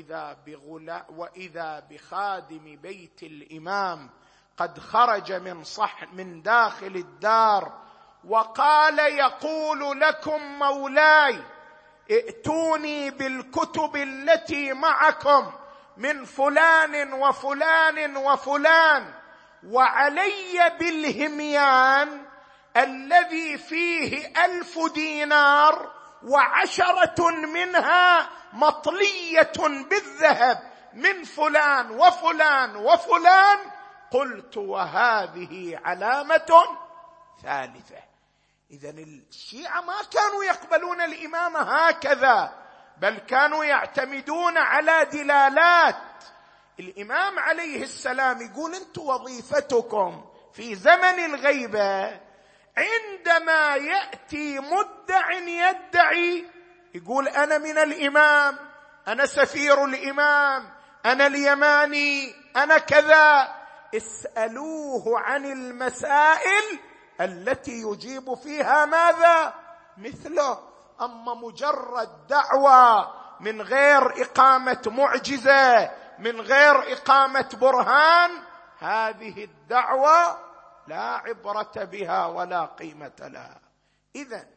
وإذا بخادم بيت الإمام قد خرج من داخل الدار وقال: يقول لكم مولاي ائتوني بالكتب التي معكم من فلان وفلان وفلان، وعلي بالهميان الذي فيه 1000 دينار 10 منها مطلية بالذهب من فلان وفلان وفلان، قلت: وهذه علامة ثالثة. إذن الشيعة ما كانوا يقبلون الإمامة هكذا، بل كانوا يعتمدون على دلالات. الإمام عليه السلام يقول: أنتم وظيفتكم في زمن الغيبة عندما يأتي مدع يدعي يقول: أنا من الإمام، أنا سفير الإمام، أنا اليماني، أنا كذا، اسألوه عن المسائل التي يجيب فيها ماذا؟ مثله. أما مجرد دعوة من غير إقامة معجزة، من غير إقامة برهان، هذه الدعوة لا عبرة بها ولا قيمة لها. إذن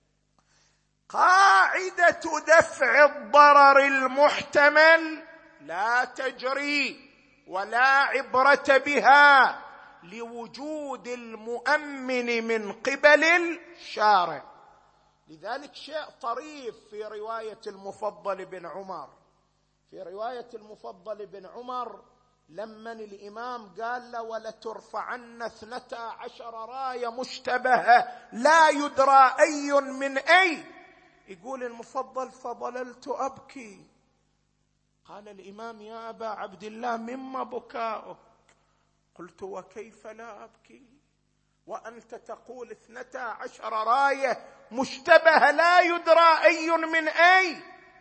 قاعدة دفع الضرر المحتمل لا تجري ولا عبرة بها لوجود المؤمن من قبل الشارع. لذلك شيء طريف في رواية المفضل بن عمر، في رواية المفضل بن عمر لما الإمام قال له: ولترفعن 12 راية مشتبهة لا يدرى أي من أي، يقول المفضل: فظللت أبكي. قال الإمام: يا أبا عبد الله مما بكاؤك؟ قلت: وكيف لا أبكي وأنت تقول 12 راية مشتبهة لا يدرى أي من أي؟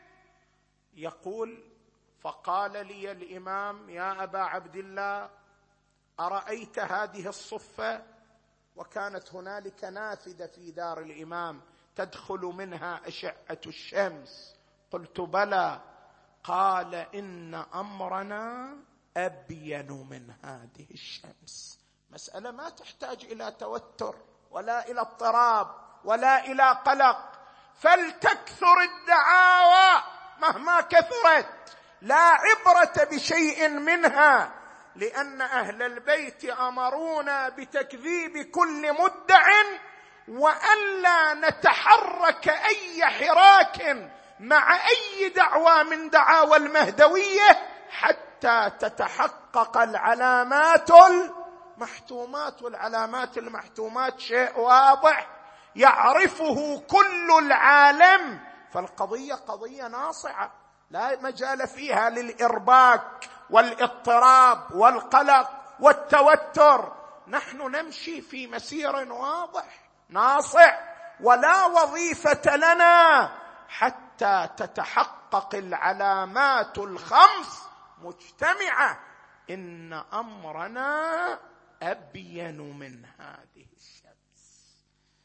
يقول: فقال لي الإمام: يا أبا عبد الله، أرأيت هذه الصفة؟ وكانت هنالك نافذة في دار الإمام تدخل منها أشعة الشمس. قلت: بلى. قال: إن أمرنا أبين من هذه الشمس. مسألة ما تحتاج إلى توتر ولا إلى اضطراب ولا إلى قلق. فلتكثر الدعاوى مهما كثرت، لا عبرة بشيء منها، لأن أهل البيت أمرونا بتكذيب كل مدع، وألا نتحرك أي حراك مع أي دعوى من دعاوى المهدوية حتى تتحقق العلامات المحتومات. والعلامات المحتومات شيء واضح يعرفه كل العالم، فالقضية قضية ناصعة لا مجال فيها للإرباك والاضطراب والقلق والتوتر. نحن نمشي في مسير واضح ناصع، ولا وظيفة لنا حتى تتحقق العلامات الخمس مجتمعة. إن أمرنا أبين من هذه الشمس.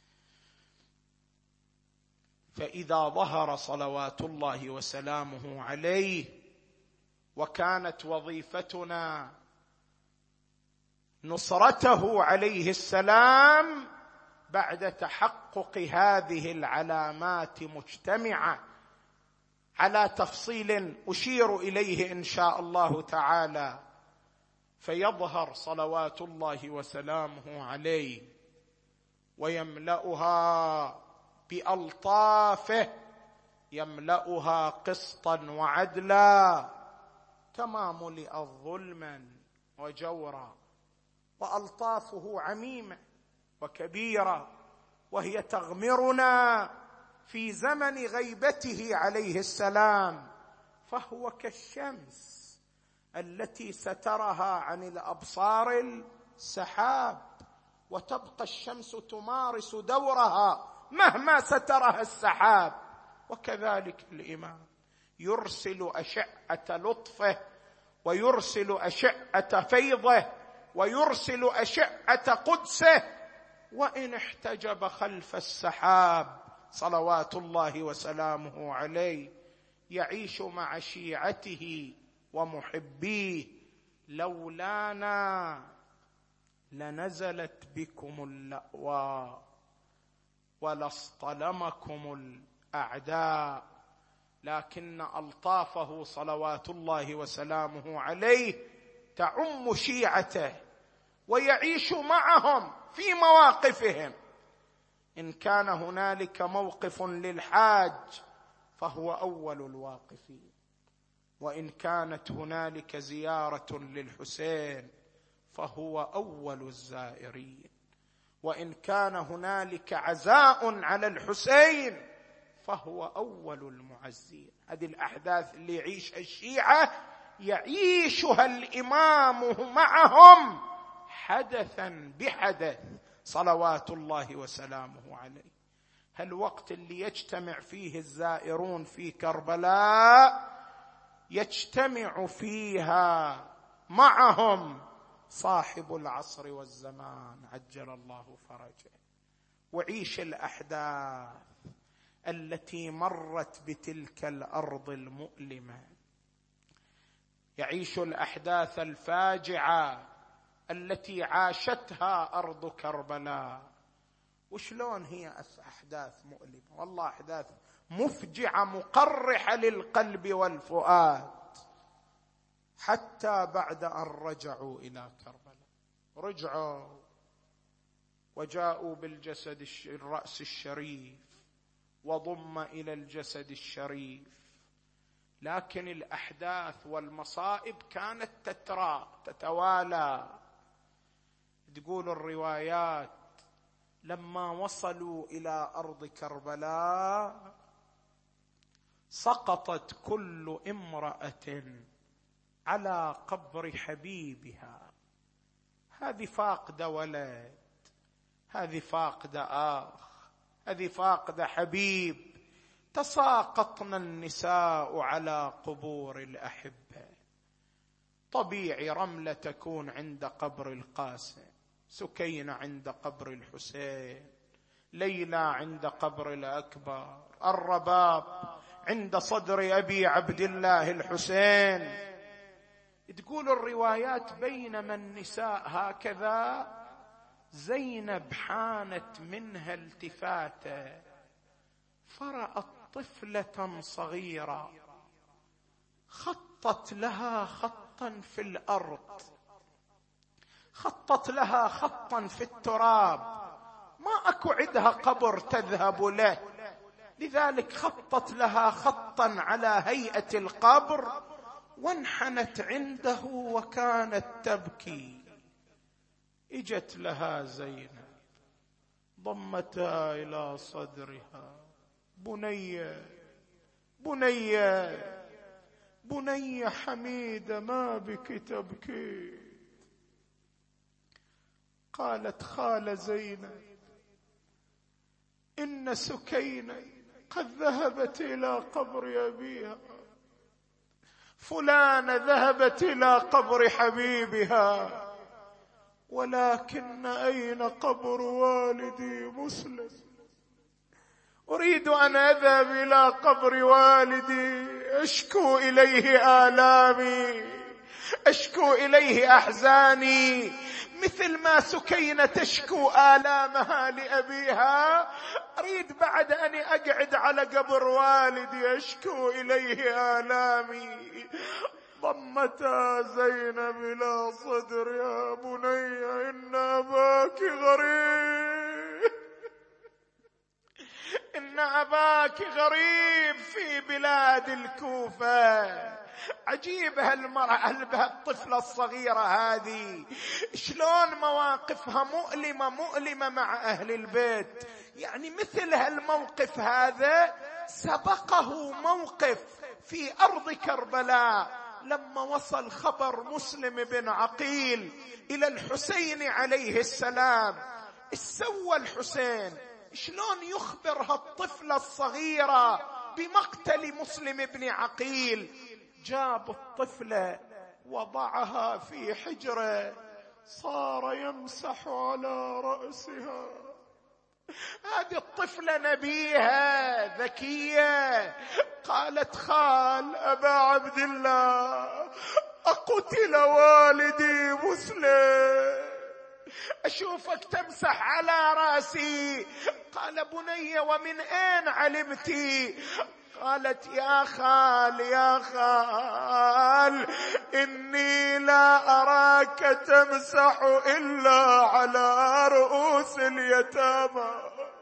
فإذا ظهر صلوات الله وسلامه عليه وكانت وظيفتنا نصرته عليه السلام بعد تحقق هذه العلامات مجتمعة على تفصيل أشير إليه إن شاء الله تعالى، فيظهر صلوات الله وسلامه عليه ويملأها بألطافه، يملأها قسطا وعدلا كما ملئت ظلما وجورا، وألطافه عميمة وكبيرة، وهي تغمرنا في زمن غيبته عليه السلام. فهو كالشمس التي سترها عن الأبصار السحاب، وتبقى الشمس تمارس دورها مهما سترها السحاب. وكذلك الإمام يرسل أشعة لطفه، ويرسل أشعة فيضه، ويرسل أشعة قدسه، وإن احتجب خلف السحاب صلوات الله وسلامه عليه يعيش مع شيعته ومحبيه: لولانا لنزلت بكم اللأواء ولاصطلمكم الأعداء. لكن ألطافه صلوات الله وسلامه عليه تعم شيعته، ويعيش معهم في مواقفهم. إن كان هنالك موقف للحاج فهو أول الواقفين، وإن كانت هنالك زيارة للحسين فهو أول الزائرين، وإن كان هنالك عزاء على الحسين فهو أول المعزين. هذه الأحداث اللي يعيشها الشيعة يعيشها الإمام معهم حدثا بحدث صلوات الله وسلامه عليه. هالوقت اللي يجتمع فيه الزائرون في كربلاء يجتمع فيها معهم صاحب العصر والزمان عجل الله فرجه. وعيش الأحداث التي مرت بتلك الأرض المؤلمة، يعيش الأحداث الفاجعة التي عاشتها أرض كربلاء. وشلون هي أحداث مؤلمة، والله أحداث مفجعة مقرحة للقلب والفؤاد. حتى بعد أن رجعوا إلى كربلاء، رجعوا وجاءوا بالجسد الرأس الشريف وضم إلى الجسد الشريف، لكن الأحداث والمصائب كانت تتوالى. تقول الروايات لما وصلوا إلى أرض كربلاء سقطت كل امرأة على قبر حبيبها. هذه فاقدة ولد، هذه فاقدة أخ، هذه فاقدة حبيب. تساقطن النساء على قبور الأحبة. طبيعي رملة تكون عند قبر القاسم، سكينة عند قبر الحسين، ليلى عند قبر الأكبر، الرباب عند صدر أبي عبد الله الحسين. تقول الروايات بينما النساء هكذا زينب حانت منها التفاتة فرأت طفلة صغيرة خطت لها خطا في الأرض، خطت لها خطا في التراب، ما أكو عندها قبر تذهب له، لذلك خطت لها خطا على هيئة القبر وانحنت عنده وكانت تبكي. اجت لها زينب ضمتها إلى صدرها: بنية بنية بنية حميدة ما بك تبكي. قالت خالة زينب: إن سكينة قد ذهبت إلى قبر أبيها، فلانة ذهبت إلى قبر حبيبها، ولكن أين قبر والدي مسلم؟ أريد أن أذهب إلى قبر والدي أشكو إليه آلامي، أشكو إليه أحزاني، مثل ما سكينة تشكو آلامها لأبيها. أريد بعد أن أقعد على قبر والدي أشكو إليه آلامي. ضمتها زينب إلى صدر: يا بني إن أباك غريب، إن أباك غريب في بلاد الكوفة. عجيب هالمرأة، الطفلة الصغيرة هذه شلون مواقفها مؤلمة مع أهل البيت. يعني مثل هالموقف هذا سبقه موقف في أرض كربلاء لما وصل خبر مسلم بن عقيل إلى الحسين عليه السلام. إيش سوى الحسين؟ شلون يخبر هالطفلة الصغيرة بمقتل مسلم بن عقيل؟ جاب الطفلة وضعها في حجره، صار يمسح على رأسها هذه الطفلة نبيهة ذكية. قالت: خال أبا عبد الله، أقتل والدي مسلم، أشوفك تمسح على رأسي. قال: بني ومن أين علمتي؟ قالت: يا خال يا خال، إني لا أراك تمسح إلا على رؤوس اليتامى،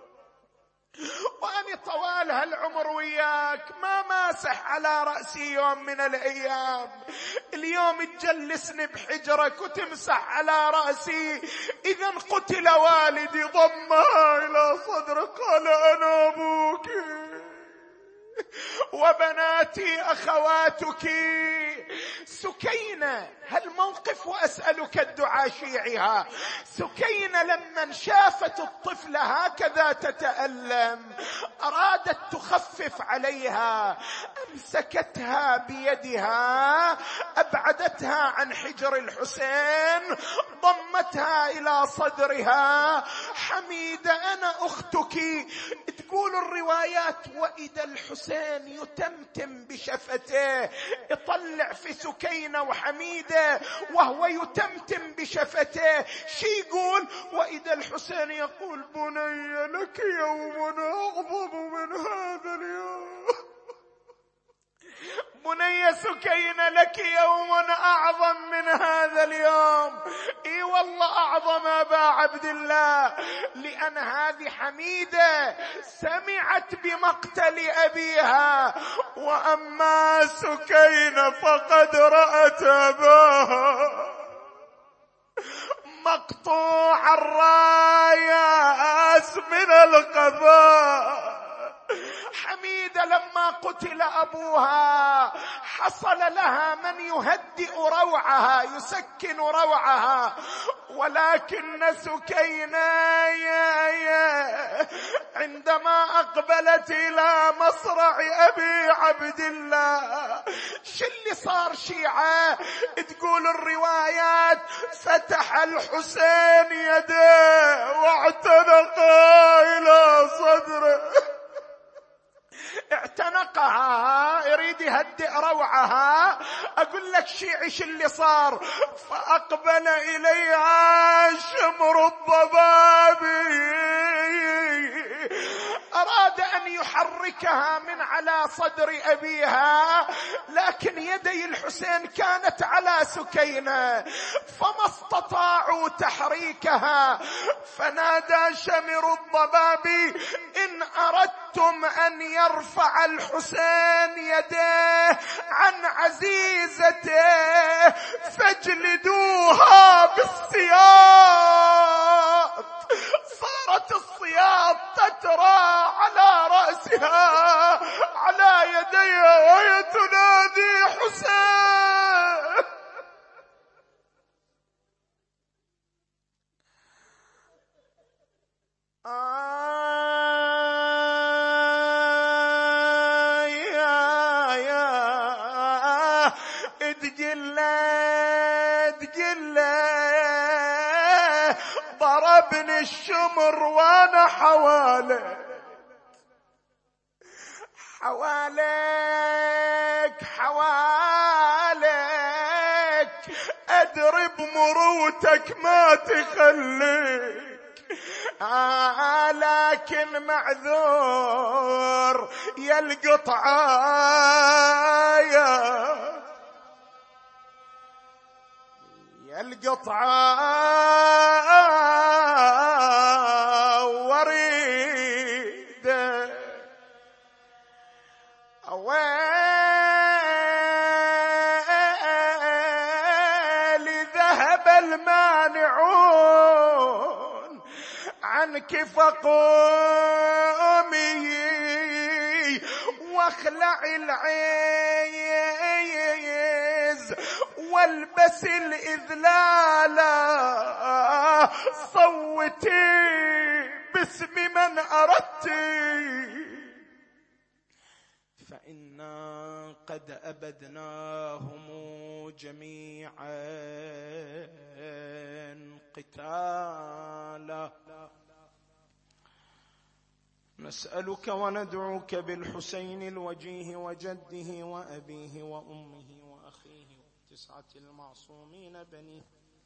وأنا طوال هالعمر وياك ما ماسح على رأسي يوم من الأيام، اليوم تجلسني بحجرك وتمسح على رأسي. إذا قتل والدي. ضمها إلى صدره قال: أنا أبوك وبناتي أخواتك. سكينة، هالموقف وأسألك الدعاء شيعها، سكينة لما شافت الطفلة هكذا تتألم أرادت تخفف عليها، أمسكتها بيدها أبعدتها عن حجر الحسين، ضمتها إلى صدرها. حميدة أنا أختك. تقول الروايات: وإذا الحسين يتمتم بشفته، يطلع في سكينة وحميدة وهو يتمتم بشفته، شي يقول؟ وإذا الحسين يقول: بني لك يوم أعظم من هذا اليوم. بني سكينة لك يوم أعظم من هذا اليوم. اي والله أعظم أبا عبد الله، لأن هذه حميدة سمعت بمقتل أبيها، وأما سكينة فقد رأت أباها مقطوع الرايات من القضاء. حميدة لما قتل أبوها حصل لها من يهدئ روعها يسكن روعها، ولكن سكينة عندما أقبلت إلى مصرع أبي عبد الله، شو اللي صار شيعة؟ تقول الروايات: فتح الحسين يده واعتنقا إلى صدره، اعتنقها يريد يهدئ روعها. أقول لك شيعي شو اللي صار؟ فأقبل إليها شمر الضبابي، أراد أن يحركها من على صدر أبيها، لكن يدي الحسين كانت على سكينة فما استطاعوا تحريكها. فنادى شمر الضبابي: إن أردتم أن يرفع الحسين يديه عن عزيزته فاجلدوها بالسياط. صارت السياط تترى على رأسها على يديها وهي تنادي: حسين. ضربني الشمر وانا حواليك اضرب مروتك ما تخليك. لكن معذور يا القطعة وريده أويلي ذهب المانعون عنك فقومي واخلع العيز والبس الإذلال صوتي باسم من أردت، فإنا قد أبدناهم جميعا قتالا. نسألك وندعوك بالحسين الوجيه وجده وأبيه وأمه وأخيه وتسعة المعصومين بنيه،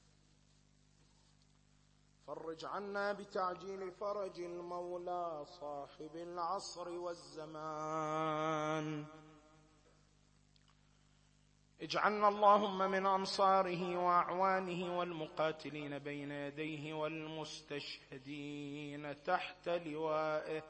فرج عنا بتعجيل فرج المولى صاحب العصر والزمان. اجعلنا اللهم من أنصاره وأعوانه والمقاتلين بين يديه والمستشهدين تحت لوائه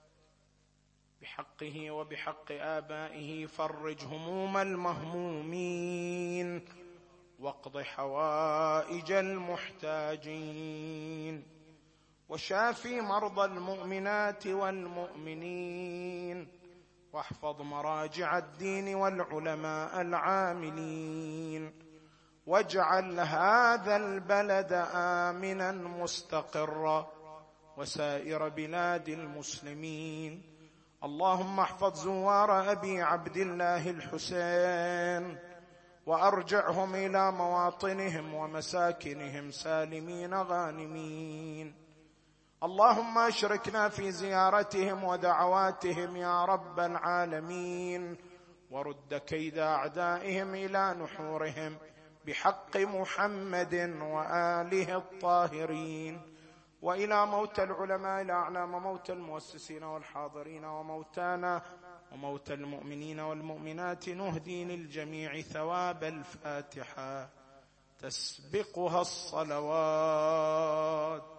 بحقه وبحق آبائه. فرج هموم المهمومين واقض حوائج المحتاجين، وشافي مرضى المؤمنات والمؤمنين، واحفظ مراجع الدين والعلماء العاملين، واجعل هذا البلد آمنا مستقرا وسائر بلاد المسلمين. اللهم احفظ زوار أبي عبد الله الحسين وأرجعهم إلى مواطنهم ومساكنهم سالمين غانمين. اللهم اشركنا في زيارتهم ودعواتهم يا رب العالمين، ورد كيد أعدائهم إلى نحورهم بحق محمد وآله الطاهرين. وإلى موتى العلماء الأعلام، موتى المؤسسين والحاضرين وموتانا وموتى المؤمنين والمؤمنات، نهدي للجميع ثواب الفاتحة تسبقها الصلوات.